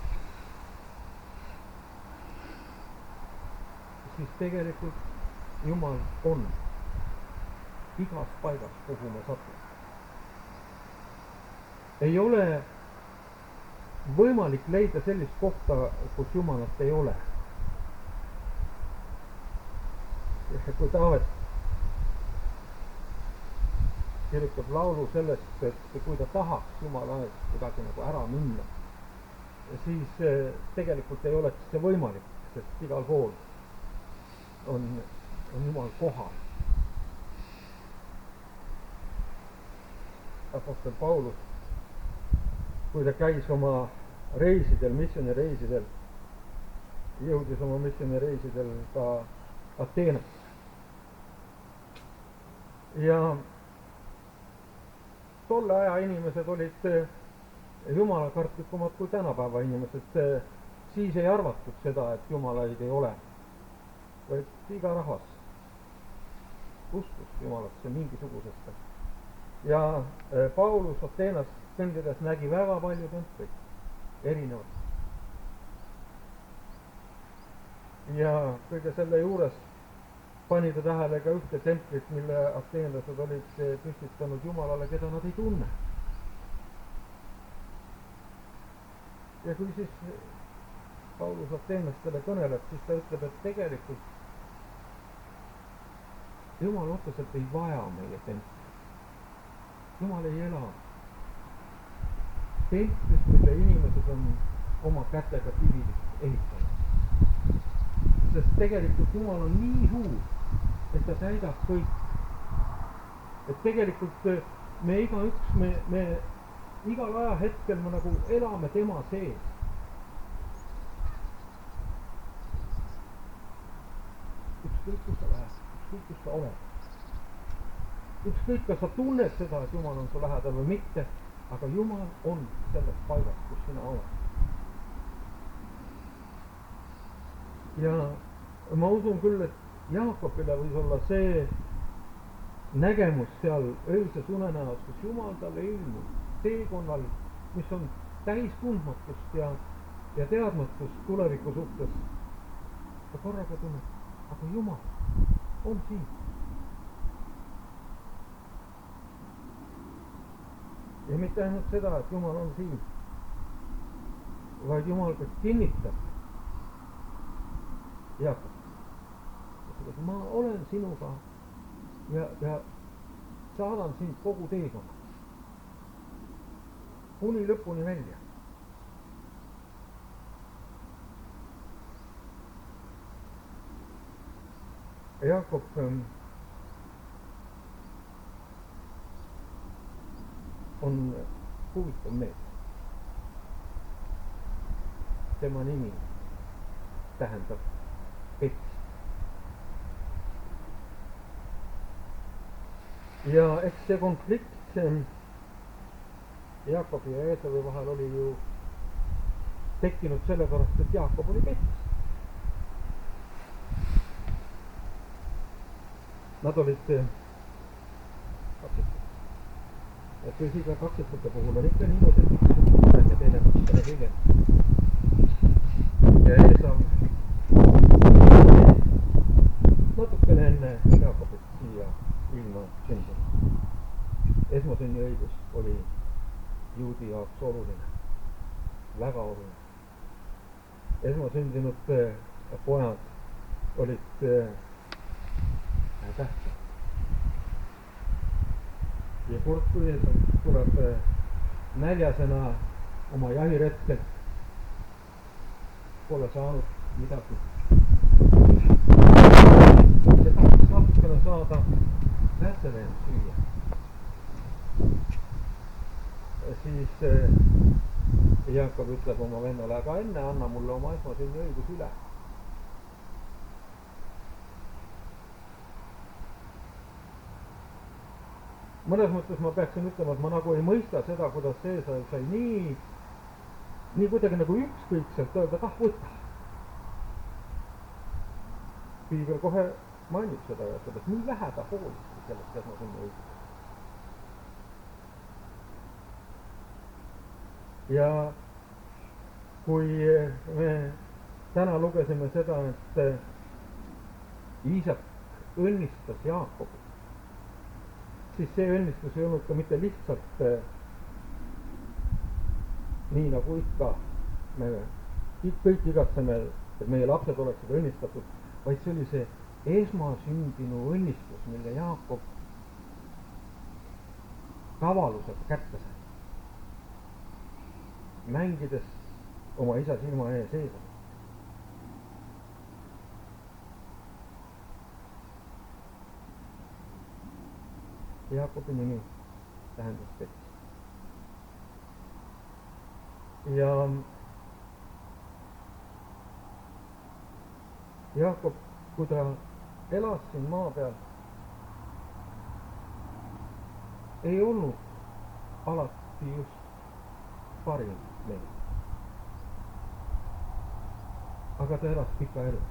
siis tegelikult Jumal on igas paigas, kuhu me satume. Ei ole võimalik leida sellist kohta, kus Jumalat ei ole. Kui Taavet kirjutab laulu sellest, et kui ta tahaks Jumala eest kuidagi nagu ära minna, siis tegelikult ei oleks see võimalik, sest igal pool on, on Jumal kohal. Apostel Paulus, kui ta käis oma reisidel, missioonireisidel, jõudis oma missioonireisidel ka Ateenasse. Ja tolle aja inimesed olid jumalakartlikumad kui tänapäeva inimesed. Siis ei arvatud seda, et Jumalaid ei ole, vaid iga rahvas uskus Jumalasse mingisugusesse. Ja Paulus Ateenas kõndides nägi väga palju templeid, erinevad. Ja kõige selle juures pani ta tähele ka ühte templit, mille ateenlased olid püstitanud Jumalale, keda nad ei tunne. Ja kui siis Paulus ateenlastele kõneleb, siis ta ütleb, et tegelikult Jumal otseselt ei vaja meie templit. Jumal ei ela templis, mille inimesed on oma kätega kividest ehitanud. Sest tegelikult Jumal on nii suur, et ta täidab kõik. Et tegelikult me igaüks, me, me igal ajahetkel me nagu elame tema sees. Ükskõik, kus sa lähed, ükskõik, kus sa oled. Ükskõik, kas sa tunned seda, et Jumal on su lähedal või mitte, aga Jumal on selles paigas, kus sina oled. Ja ma usun küll, et Jaakobile võis olla see nägemus seal ööses unenäos, kus Jumal talle ilmub teekonnal, mis on täis tundmatust ja, ja teadmatust tuleviku suhtes. Ta korraga tunneb, aga Jumal on siin. Ja mitte ainult seda, et Jumal on siin, vaid Jumal ka kinnitab Jaakobile. Ma olen sinuga ja, ja saadan sind kogu teekonna kuni lõpuni välja. Jaakob on huvitav mees. Tema nimi tähendab pets. Ja eks see konflikt Jaakobi ja Eesavi vahel oli ju tekkinud sellepärast, et Jaakob oli pets. Nad olid kaksikud. Ja tõsiga kaksikute puhul on ikka niimoodi, et üks on parem ja teine natukene hiljem. Ja Eesav natukene enne Jaakobit siia ilma sündinud. Esmasünniõigus oli juudi jaoks oluline, väga oluline. Esmasündinud pojad olid tähtsad. Ja kord, kui Eesav tuleb näljasena oma jahiretkelt, pole saanud midagi. See tahaks natukene saada Bethlehem süüa. Siis Jaakob ütleb oma vennale, aga enne anna mulle oma esmasünni õigus üle. Mõnes mõttes ma peaksin ütlema, et ma nagu ei mõista seda, kuidas Eesav sai nii, nii kuidagi nagu ükskõikselt öelda, et ah, võta. Piibel kohe mainib seda ja ütleb, et nii vähe ta hooliski sellest esmasünni õigusest. Ja kui me täna lugesime seda, et Iisak õnnistas Jaakobit, siis see õnnistus ei olnud ka mitte lihtsalt nii nagu ikka me kõik igatseme, et meie lapsed oleksid õnnistatud, vaid see oli see esmasündinu õnnistus, mille Jaakob kavalusega kätte sai, mängides oma isa silma ees Eesavit. Jaakobi nimi tähendas pets. Ja Jaakob, kui ta elas siin maa peal, ei olnud alati just parim mees. Aga ta elas pika elu.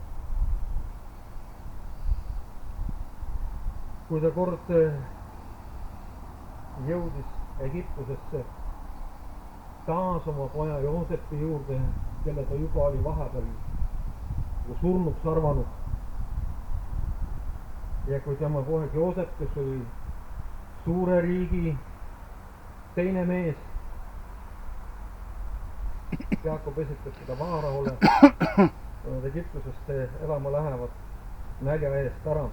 Kui ta kord jõudis Egiptusesse taas oma poja Joosepi juurde, kelle ta juba oli vahepeal surnuks arvanud. Ja kui tema poeg Joosep, kes oli suure riigi teine mees, Jaakob esitas seda Vaaraole, kui nad Egiptusesse elama lähevad nälja eest ära.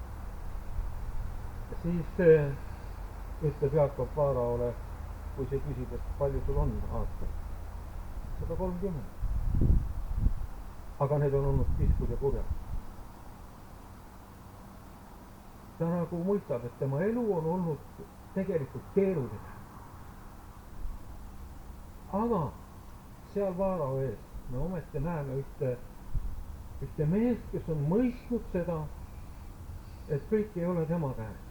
Ja siis ütleb Jaakob Vaaraole, kui see küsib, et palju sul on aastal? sada kolmkümmend. Aga need on olnud piskud ja kurjad. Ta nagu mõistab, et tema elu on olnud tegelikult keeruline. Aga seal Vaarao ees me ometi näeme ühte, ühte meest, kes on mõistnud seda, et kõik ei ole tema käes.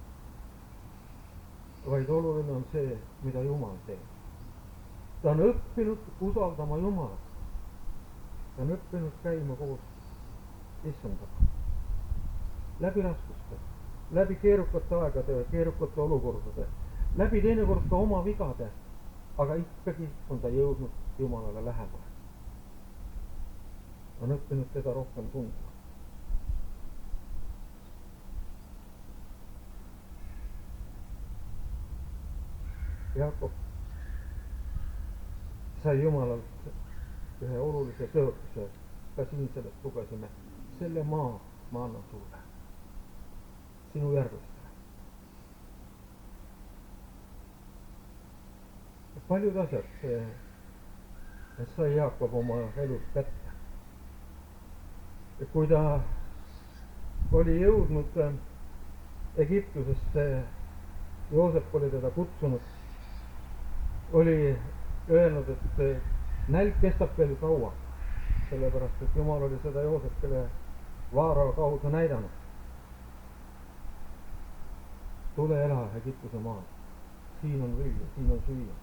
Vaid oluline on see, mida Jumal teeb. Ta on õppinud usaldama Jumalat. Ta on õppinud käima koos Issandaga. Läbi raskuste, läbi keerukate aegade ja keerukate olukordade, läbi teinekord ka oma vigade, aga ikkagi on ta jõudnud Jumalale lähemale. On õppinud teda rohkem tundma. Jaakob sai Jumalalt ühe olulise tõotuse, ka siin sellest lugesime, selle maa ma annan sulle, sinu järglastele. Paljud asjad sai Jaakob oma elus kätte. Kui ta oli jõudnud Egiptusesse, Joosep oli teda kutsunud, oli öelnud, et nälg kestab veel kaua, sellepärast et Jumal oli seda Joosepile Vaarao kaudu näidanud. Tule ela Egiptuse maal, siin on lüüa, siin on süüa.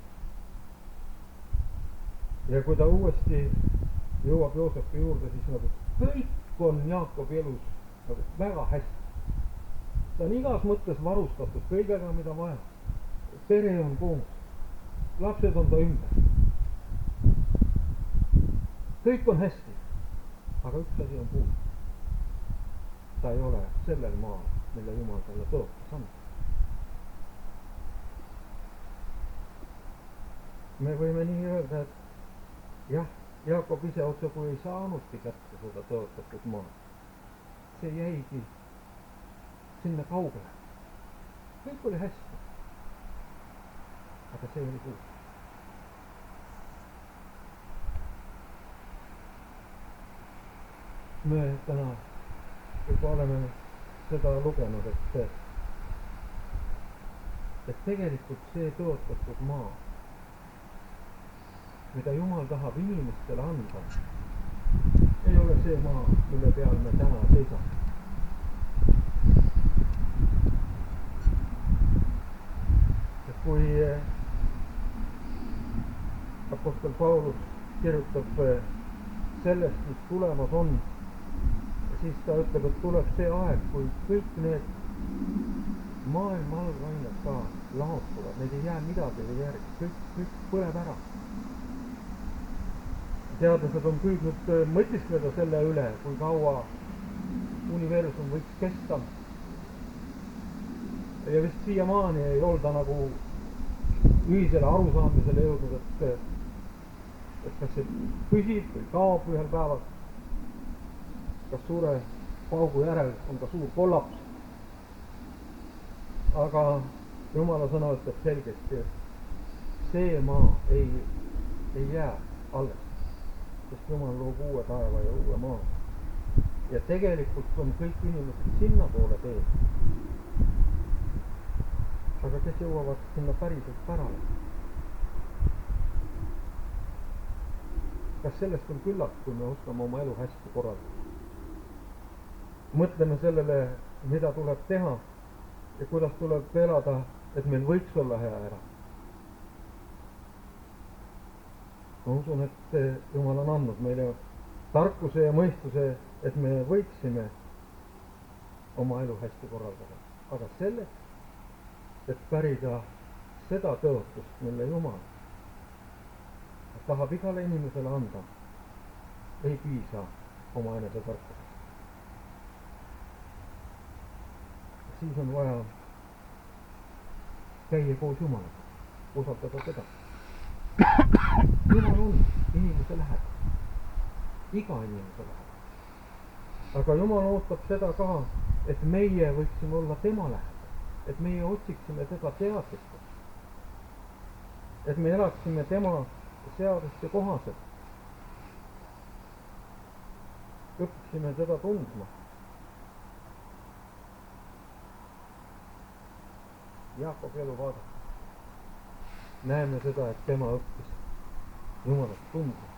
Ja kui ta uuesti jõuab Joosepi juurde, siis nagu kõik on Jaakobi elus nagu väga hästi. Ta on igas mõttes varustatud kõigega, mida vaja. Pere on koos, lapsed on ta ümber. Kõik on hästi, aga üks asi on puud. Ta ei ole sellel maal, mille Jumal talle tõotas anda. Me võime nii öelda, et jah, Jaakob ise otse kui ei saanudki kätte seda tõotatud maad. See jäigi sinna kaugele. Kõik oli hästi. Aga see oli puud. Me täna juba oleme seda lugenud, et, et tegelikult see tõotatud maa, mida Jumal tahab inimestele anda, ei ole see maa, mille peal me täna seisame. Et kui apostel Paulus kirjutab sellest, mis tulemas on, siis ta ütleb, et tuleb see aeg, kui kõik need maailma algained ka laotuvad, neid ei jää midagi järgi, kõik, kõik põleb ära. Teadlased on püüdnud mõtiskleda selle üle, kui kaua universum võiks kesta. Ja vist siiamaani ei olda nagu ühisele arusaamisele jõudnud, et, et kas see püsib või kaob ühel päeval. Kas suure paugu järel on ka suur kollaps. Aga Jumala sõna ütleb selgesti, et see maa ei, ei jää alles. Sest Jumal loob uue taeva ja uue maa. Ja tegelikult on kõik inimesed sinna poole teel. Aga kes jõuavad sinna päriselt pärale? Kas sellest on küllalt, kui me oskame oma elu hästi korraldada? Mõtleme sellele, mida tuleb teha ja kuidas tuleb elada, et meil võiks olla hea ära. Ma usun, et Jumal on andnud meile tarkuse ja mõistuse, et me võiksime oma elu hästi korraldada. Aga selleks, et pärida seda tõotust, mille Jumal tahab igale inimesele anda, ei piisa oma enese tarkusest. Siis on vaja käia koos Jumalaga, usaldada teda. Jumal on inimese lähedal, iga inimese lähedal. Aga Jumal ootab seda ka, et meie võiksime olla tema lähedal, et meie otsiksime teda teadlikult, et me elaksime tema seaduste kohaselt, õppiksime teda tundma. Jaakobi elu vaadata. Näeme seda, et tema õppis Jumalat tundma.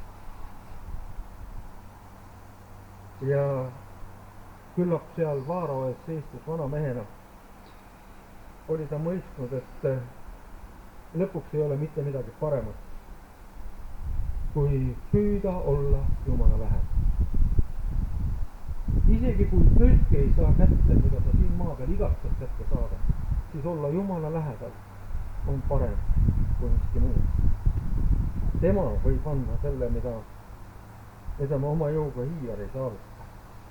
Ja küllap seal Vaarao ees seistes vana mehena oli ta mõistnud, et lõpuks ei ole mitte midagi paremat, kui püüda olla Jumala lähedal. Isegi kui kõike ei saa kätte, mida sa siin maa peal igatsed kätte saada, siis olla Jumala lähedal on parem kui miski muu. Tema võib anda selle, mida, mida me oma jõuga hiiar ei saavuta.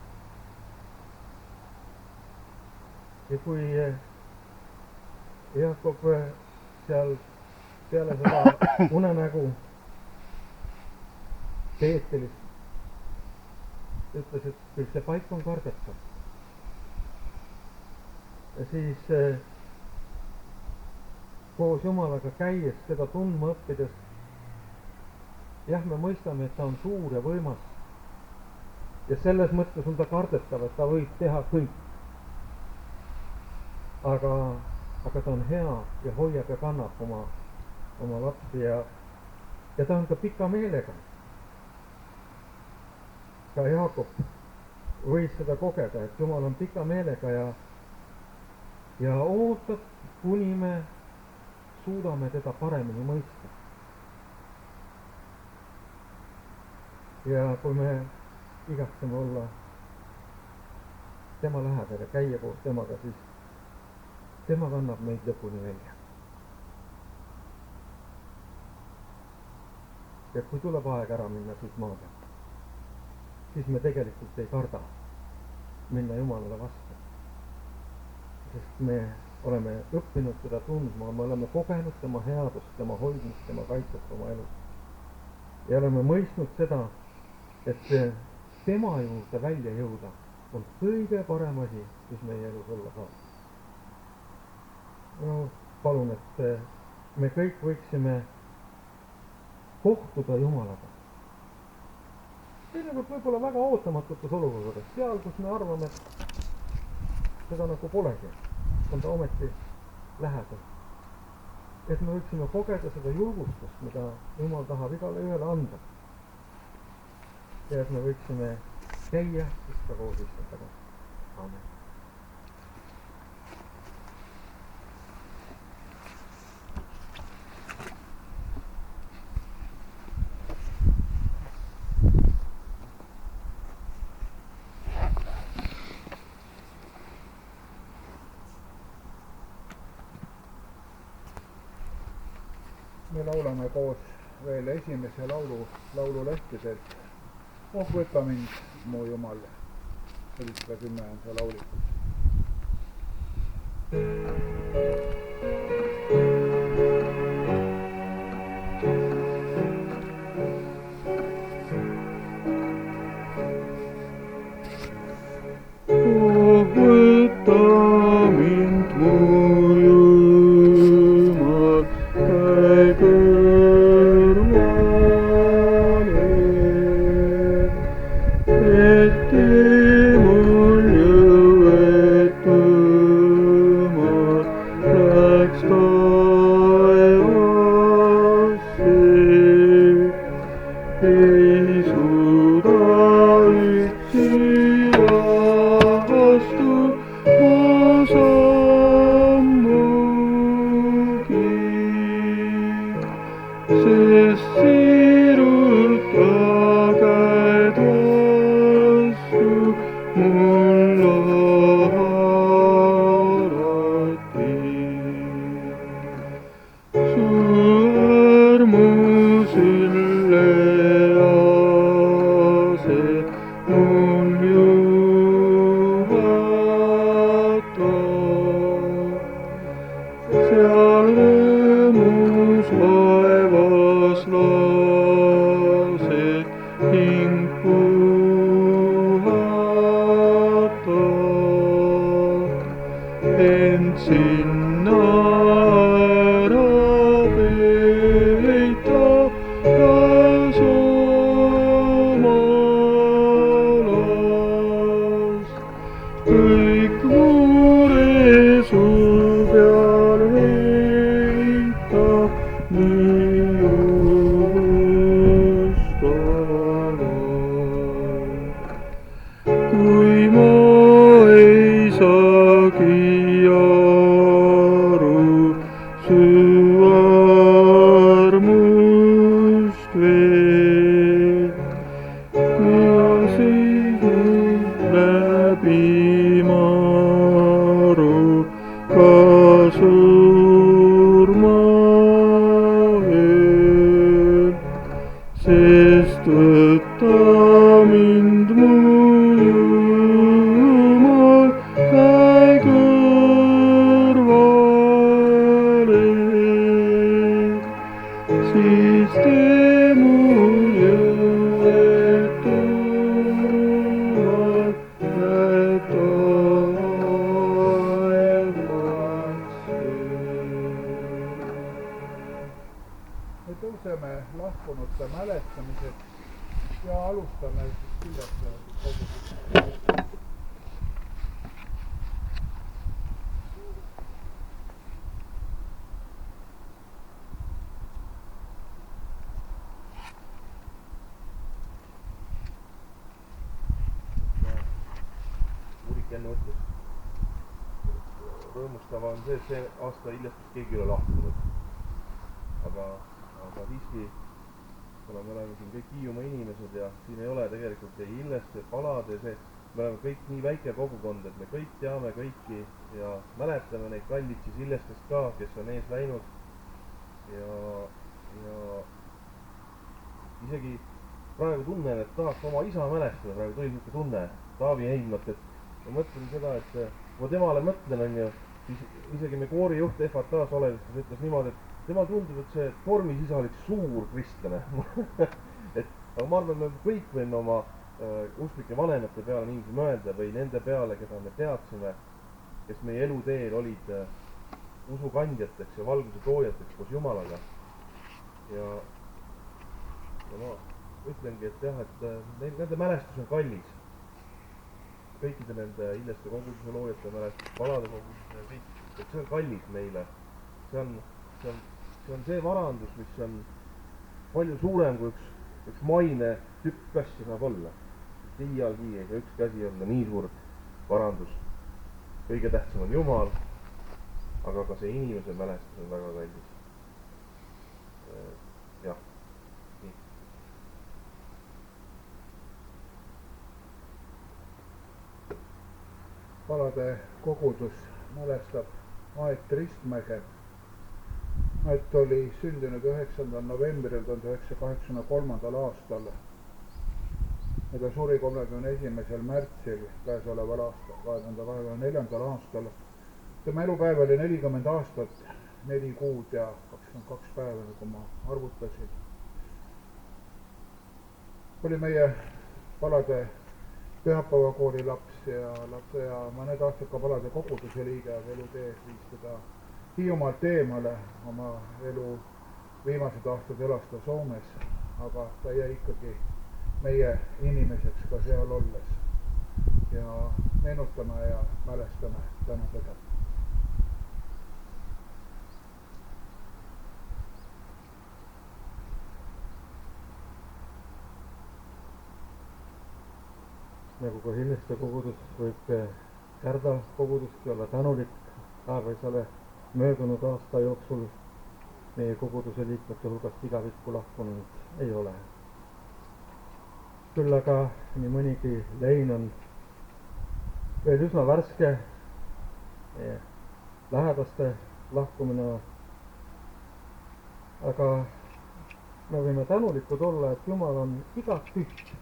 Ja kui Jaakob seal peale seda unenägu Peetelis ütles, et küll see paik on kardetav. Ja siis koos Jumalaga käies, seda tundma õppides, jah, me mõistame, et ta on suur ja võimas, ja selles mõttes on ta kardetav, et ta võib teha kõik. aga, aga ta on hea ja hoiab ja kannab oma, oma lapsi ja, ja ta on ka pika meelega. ka Jaakob võis seda kogeda, et Jumal on pika meelega ja, ja ootab, kuni me suudame teda paremini mõista. ja kui me igatseme olla tema lähedal ja käia koos temaga, siis tema kannab meid lõpuni välja. ja kui tuleb aeg ära minna siit maa pealt, siis me tegelikult ei karda minna Jumalale vastu. sest me oleme õppinud teda tundma, me oleme kogenud tema headust, tema hoidmist, tema kaitset oma elus. ja oleme mõistnud seda, et tema juurde välja jõuda on kõige parem asi, mis meie elus olla saab. no palun, et me kõik võiksime kohtuda Jumalaga. teinekord võib-olla väga ootamatutes olukordades, seal, kus me arvame, et seda nagu polegi, on ta ometi lähedal. et me võiksime kogeda seda julgustust, mida Jumal tahab igale ühele anda. ja et me võiksime käia ikka koos istudaga. Amen. me laulame koos veel esimese laulu, laululehtedelt. Oh, võta mind, mu Jumal. seitsesada kümme on see laulikus. Oh, võta mind, mu Jumal, käi kõrvale, et tee mul jõuetumad läks taevasse. Ei suuda üksi astu ma sammugi, sest sirult käed vastu mul alati. Su armusille lased mul juhata, seal rõõmus vaevas lased hing puhata, ent sinna ära peita las omalast. kõik mure su peal heita, nii juhustavalt. kui ma ei saagi aru su armust veel, ja siis läbi maru ka surma eel, sest võta mind, mu Jumal, käi kõrvale, siis tee mul jõuetumad lähed taevasse. me tõuseme lahkunute mälestamiseks ja alustame siis küljest kogudust. Uurik enne ütles, rõõmustav on see, et see aasta Illestest keegi ei ole lahkunud. Aga, aga siiski, kuna me oleme siin kõik Hiiumaa inimesed ja siin ei ole tegelikult ei Illeste, Palad ja see, me oleme kõik nii väike kogukond, et me kõik teame kõiki ja mäletame neid kallid siis Illestest ka, kes on ees läinud. Ja, ja isegi praegu tunnen, et tahaks oma isa mälestada, praegu tuli niisugune tunne Taavi Heimlat, et ma mõtlen seda, et kui ma temale mõtlen, on ju, siis isegi me koorijuht F A T-s olemistes ütles niimoodi, et tema tundub, et see Tormis isa oli suur kristlane. et, aga ma arvan, me kõik võime oma äh, usklike vanemate peale niimoodi mõelda või nende peale, keda me teadsime, kes meie eluteel olid äh, usukandjateks ja valguse toojateks koos Jumalaga. Ja, ja ma ütlengi, et jah, et äh, nende mälestus on kallis. Kõikide nende Illeste koguduse loojate mälestus, Palade koguduse ja kõik, et see on kallis meile. See on, see on, see on see varandus, mis on palju suurem kui üks, üks maine tükk kässi saab olla. Iialgi ei saa üks käsi olla nii suur varandus. Kõige tähtsam on Jumal, aga ka see inimese mälestus on väga kallis. Jah, nii. Palade kogudus mälestab Aet Ristmäge. Aet oli sündinud üheksandal novembril tuhande üheksasaja kaheksakümne kolmandal aastal ja ta suri kolmekümne esimesel märtsil käesoleval aastal, kahe tuhande kahekümne neljandal aastal. Tema elupäev oli nelikümmend aastat, neli kuud ja kakskümmend kaks päeva, nagu ma arvutasin. Oli meie Palade pühapäevakooli laps ja, ja mõned aastad ka Palade koguduse liige, aga elutees viis teda Hiiumaalt eemale. Oma elu viimased aastad elas ta Soomes, aga ta jäi ikkagi meie inimeseks ka seal olles. Ja meenutame ja mälestame täna teda. Nagu ka Illeste kogudus võib Kärda koguduski olla tänulik Taevaisale möödunud aasta jooksul meie koguduse liikmete hulgast igavikku lahkunud ei ole. Küll aga nii mõnigi lein on veel üsna värske, lähedaste lahkumine, aga me võime tänulikud olla, et Jumal on igat üht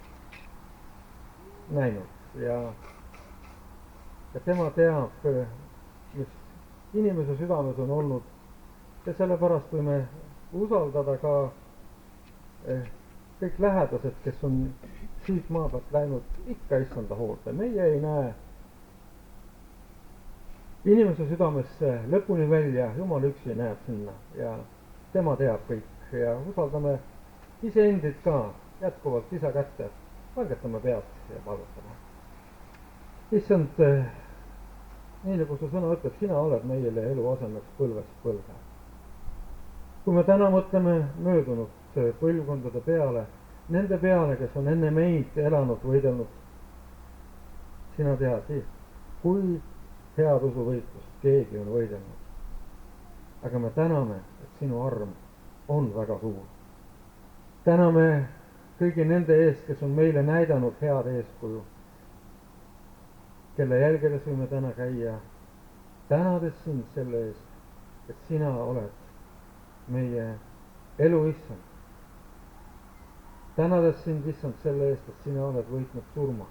näinud ja, ja tema teab, mis inimese südames on olnud ja sellepärast võime usaldada ka eh, kõik lähedased, kes on siit maa pealt läinud, ikka issanda hoolde. Meie ei näe inimese südamesse lõpuni välja, Jumal üksi näeb sinna ja tema teab kõik ja usaldame iseendid ka jätkuvalt isa kätte. Langetame pead ja palvetame. Issand, nii nagu su sõna ütleb, sina oled meile elu asemeks põlvest põlve. Kui me täna mõtleme möödunud põlvkondade peale, nende peale, kes on enne meid elanud, võidelnud, sina tead, kui head usuvõitlust keegi on võidelnud. Aga me täname, et sinu arm on väga suur. Täname kõigi nende eest, kes on meile näidanud head eeskuju, kelle jälgedes võime täna käia, tänades sind selle eest, et sina oled meie elu issand. Tänades sind issand selle eest, et sina oled võitnud surma.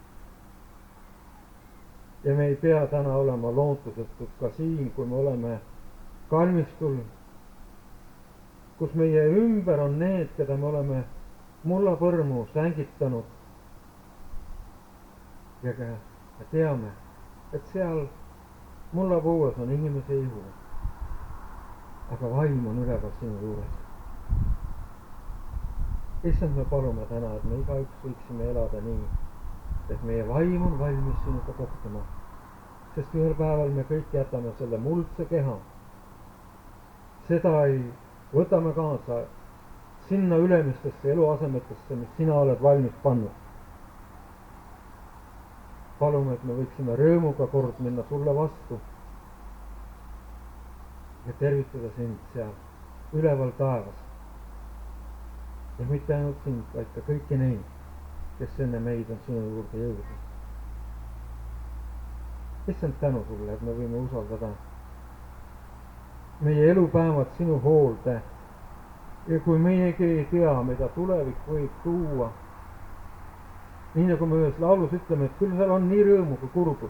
Ja me ei pea täna olema lootusetud ka siin, kui me oleme kalmistul, kus meie ümber on need, keda me oleme mulla põrmu sängitanud ja me teame, et seal mulla puues on inimese ihu, aga vaim on üleval sinu juures. issand, me palume täna, et me igaüks võiksime elada nii, et meie vaim on valmis sinuga kohtuma, sest ühel päeval me kõik jätame selle muldse keha. Seda ei võtame kaasa sinna ülemistesse eluasemetesse, mis sina oled valmis pannud. Palume, et me võiksime rõõmuga kord minna sulle vastu ja tervitada sind seal üleval taevas. Ja mitte ainult sind, vaid ka kõiki neid, kes enne meid on sinu juurde jõudnud. Issand, tänu sulle, et me võime usaldada meie elupäevad sinu hoolde. Ja kui meiegi ei tea, mida tulevik võib tuua, nii nagu me ühes laulus ütleme, et küll seal on nii rõõmu kui kurbus.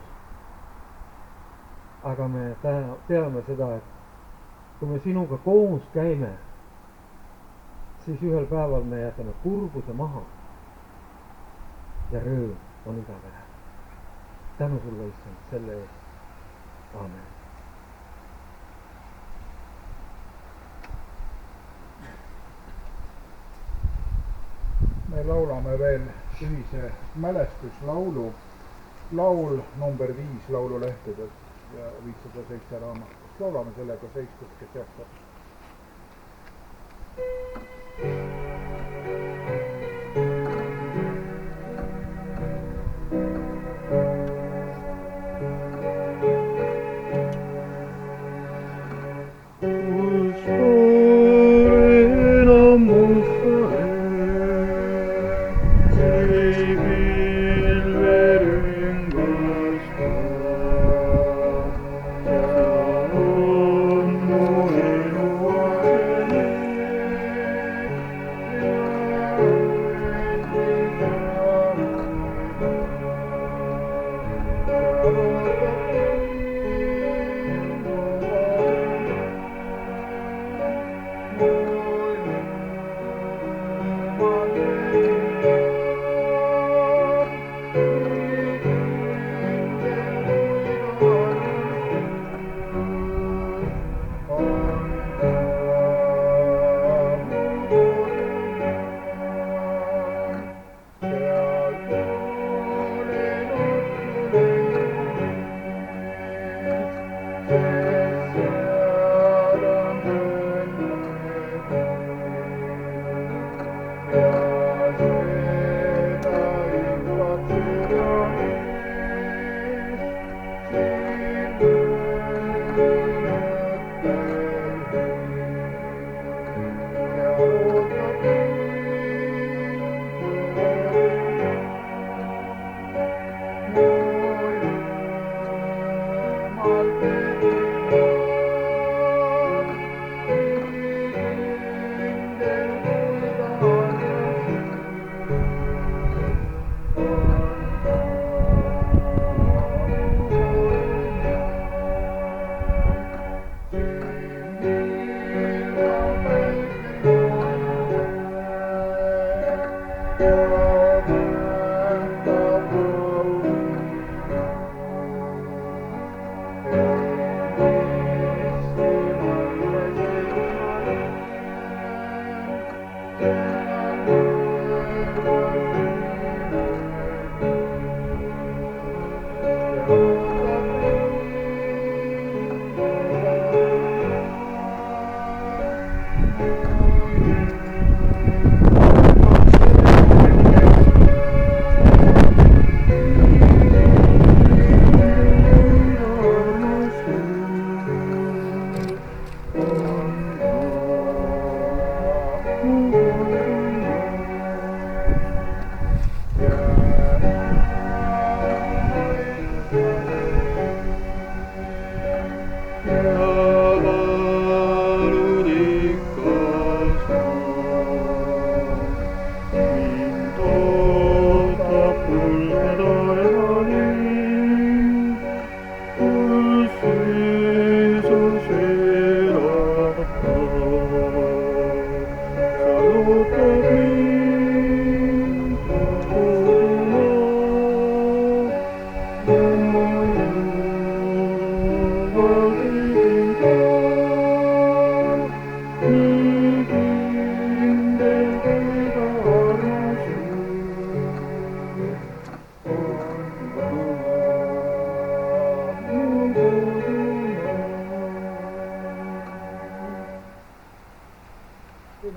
Aga me teame seda, et kui me sinuga koos käime, siis ühel päeval me jätame kurbuse maha ja rõõm on igavene. Tänu sulle, issand, selle eest. Aamen. Me laulame veel ühise mälestuslaulu, laul number viis laululehtedest ja viissada seitse raamatust. Laulame sellega seistes, kes jaksab.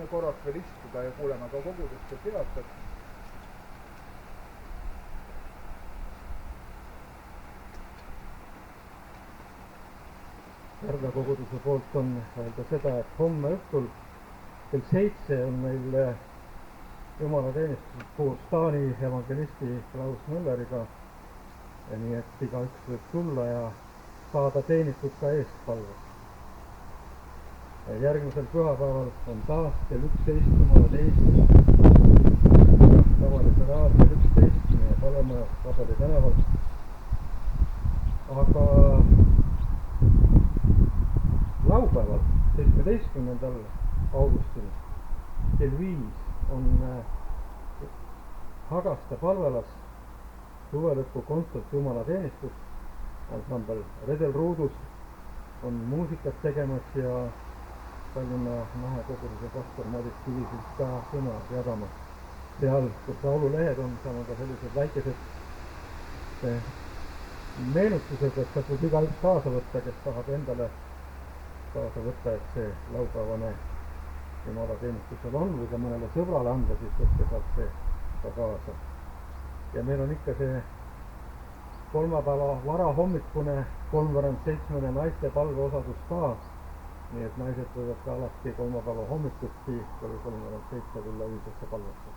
võime korraks veel istuda ja kuuleme ka koguduste teatet. Pärnu koguduse poolt on öelda seda, et homme õhtul kell seitse on meil jumalateenistus koos Taani evangelisti Klaus Mülleriga. Ja nii, et igaüks võib tulla ja saada teenitud ka eestpalves. Järgmisel pühapäeval on taas kell üksteist jumalateenistus. Tavalisel ajal kell üksteist meie Palvemajas Kabeli tänaval. Aga laupäeval, seitsmeteistkümnendal augustil kell viis on Hagaste palvelas suvelõpu kontsert jumalateenistus. Ansambel Redelruudust on muusikat tegemas ja Tallinna Mahekoguduse pastor Madis Kivisilt ka sõna jagamas. Seal, kus laululehed on, seal on ka sellised väikesed meenutused, et kas võib igaüks kaasa võtta, kes tahab endale kaasa võtta, et see laupäevane jumalateenistusel on või ka mõnele sõbrale anda, siis võtte saab see ka kaasa. Ja meil on ikka see kolmapäeva varahommikune kolmveerand seitsmene naiste palveosadus ka, nii et naised võivad ka alati kolmapäeva hommikuti või kolmveerand seitse tulla ühisesse palvesse.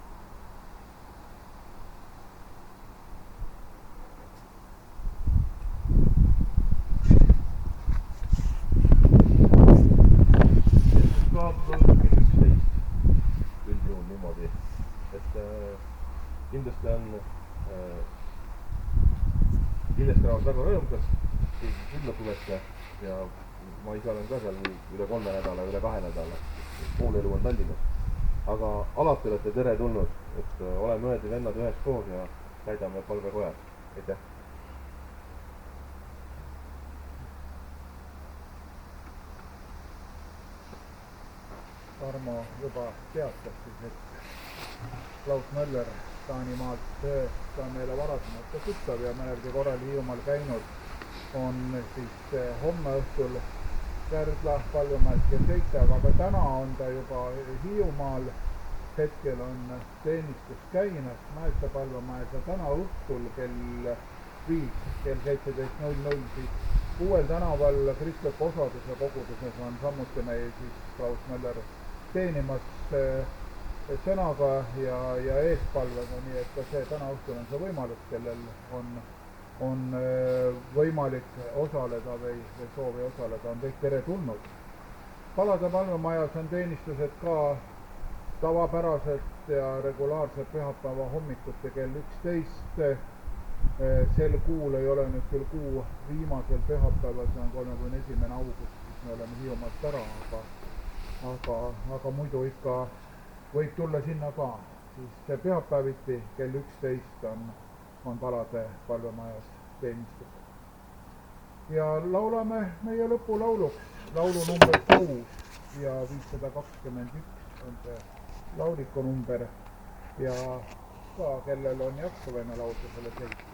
Kindlasti on äh, kindlasti on väga rõõmkas keegi külla tulete ja ma ise olen ka seal üle kolme nädala, üle kahe nädala, pool elu on Tallinnas. Aga alati olete tere tulnud, et äh, oleme õed ja vennad ühes koos ja täidame palvekojas. Aitäh! Tarmo juba teatas siis, et Klaus Möller Taanimaalt, ta on meile varasemalt ka tuttav ja mõnelgi korral Hiiumaal käinud, on siis homme õhtul Kärdla palvemajas kell seitse, aga täna on ta juba Hiiumaal, hetkel on teenistus käimas Mäete palvemajas ja täna õhtul kell viis, kell seitseteist null null siis Uuel tänaval kristliku osaduse koguduses on samuti meie siis Klaus Möller teenimas sõnaga ja, ja eespalvega, nii et ka see täna õhtul on see võimalus, kellel on, on võimalik osaleda või, või soovi osaleda, on kõik tere tulnud. Palade palvemajas on teenistused ka tavapäraselt ja regulaarselt pühapäeva hommikuti kell üksteist. Sel kuul ei ole nüüd küll kuu viimasel pühapäeval, see on kolmekümne esimene august, siis me oleme Hiiumaalt ära, aga, aga, aga muidu ikka võib tulla sinna ka, siis pühapäeviti kell üksteist on, on Palade palvemajas teenistus. Ja laulame meie lõpulauluks, laulu number kuus ja viissada kakskümmend üks on see lauliku number ja ka kellel on jaksu võime laulda selle seitse.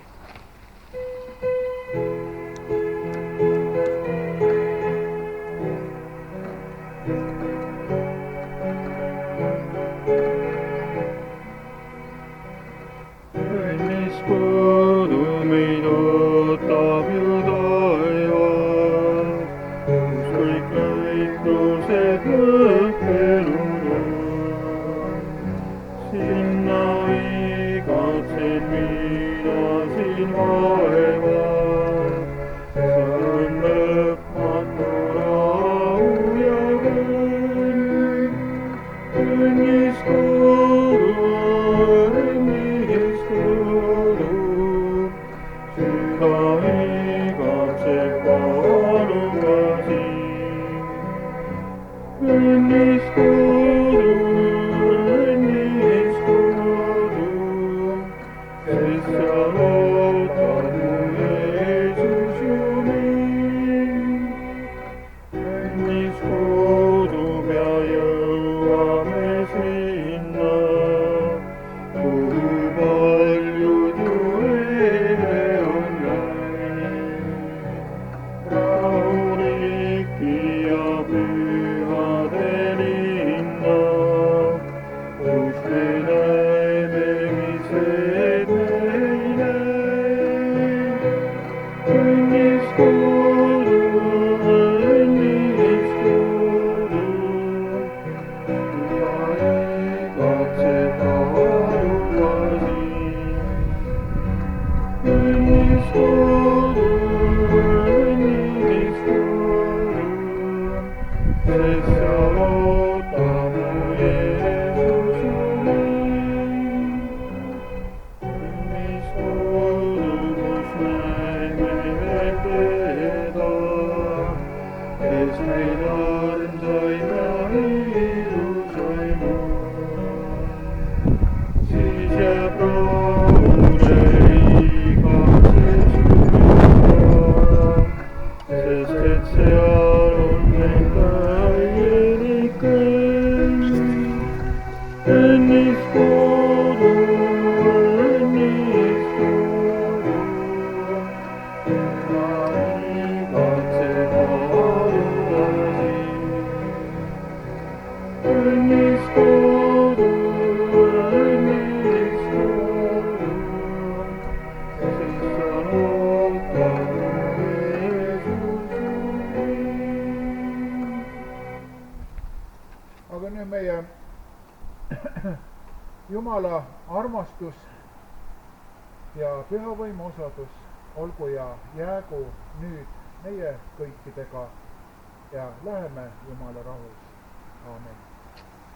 Raunikki ja pyhade linna. Jumala armastus ja püha võimu osadus olgu ja jäägu nüüd meie kõikidega ja läheme Jumala rahus. Aamen.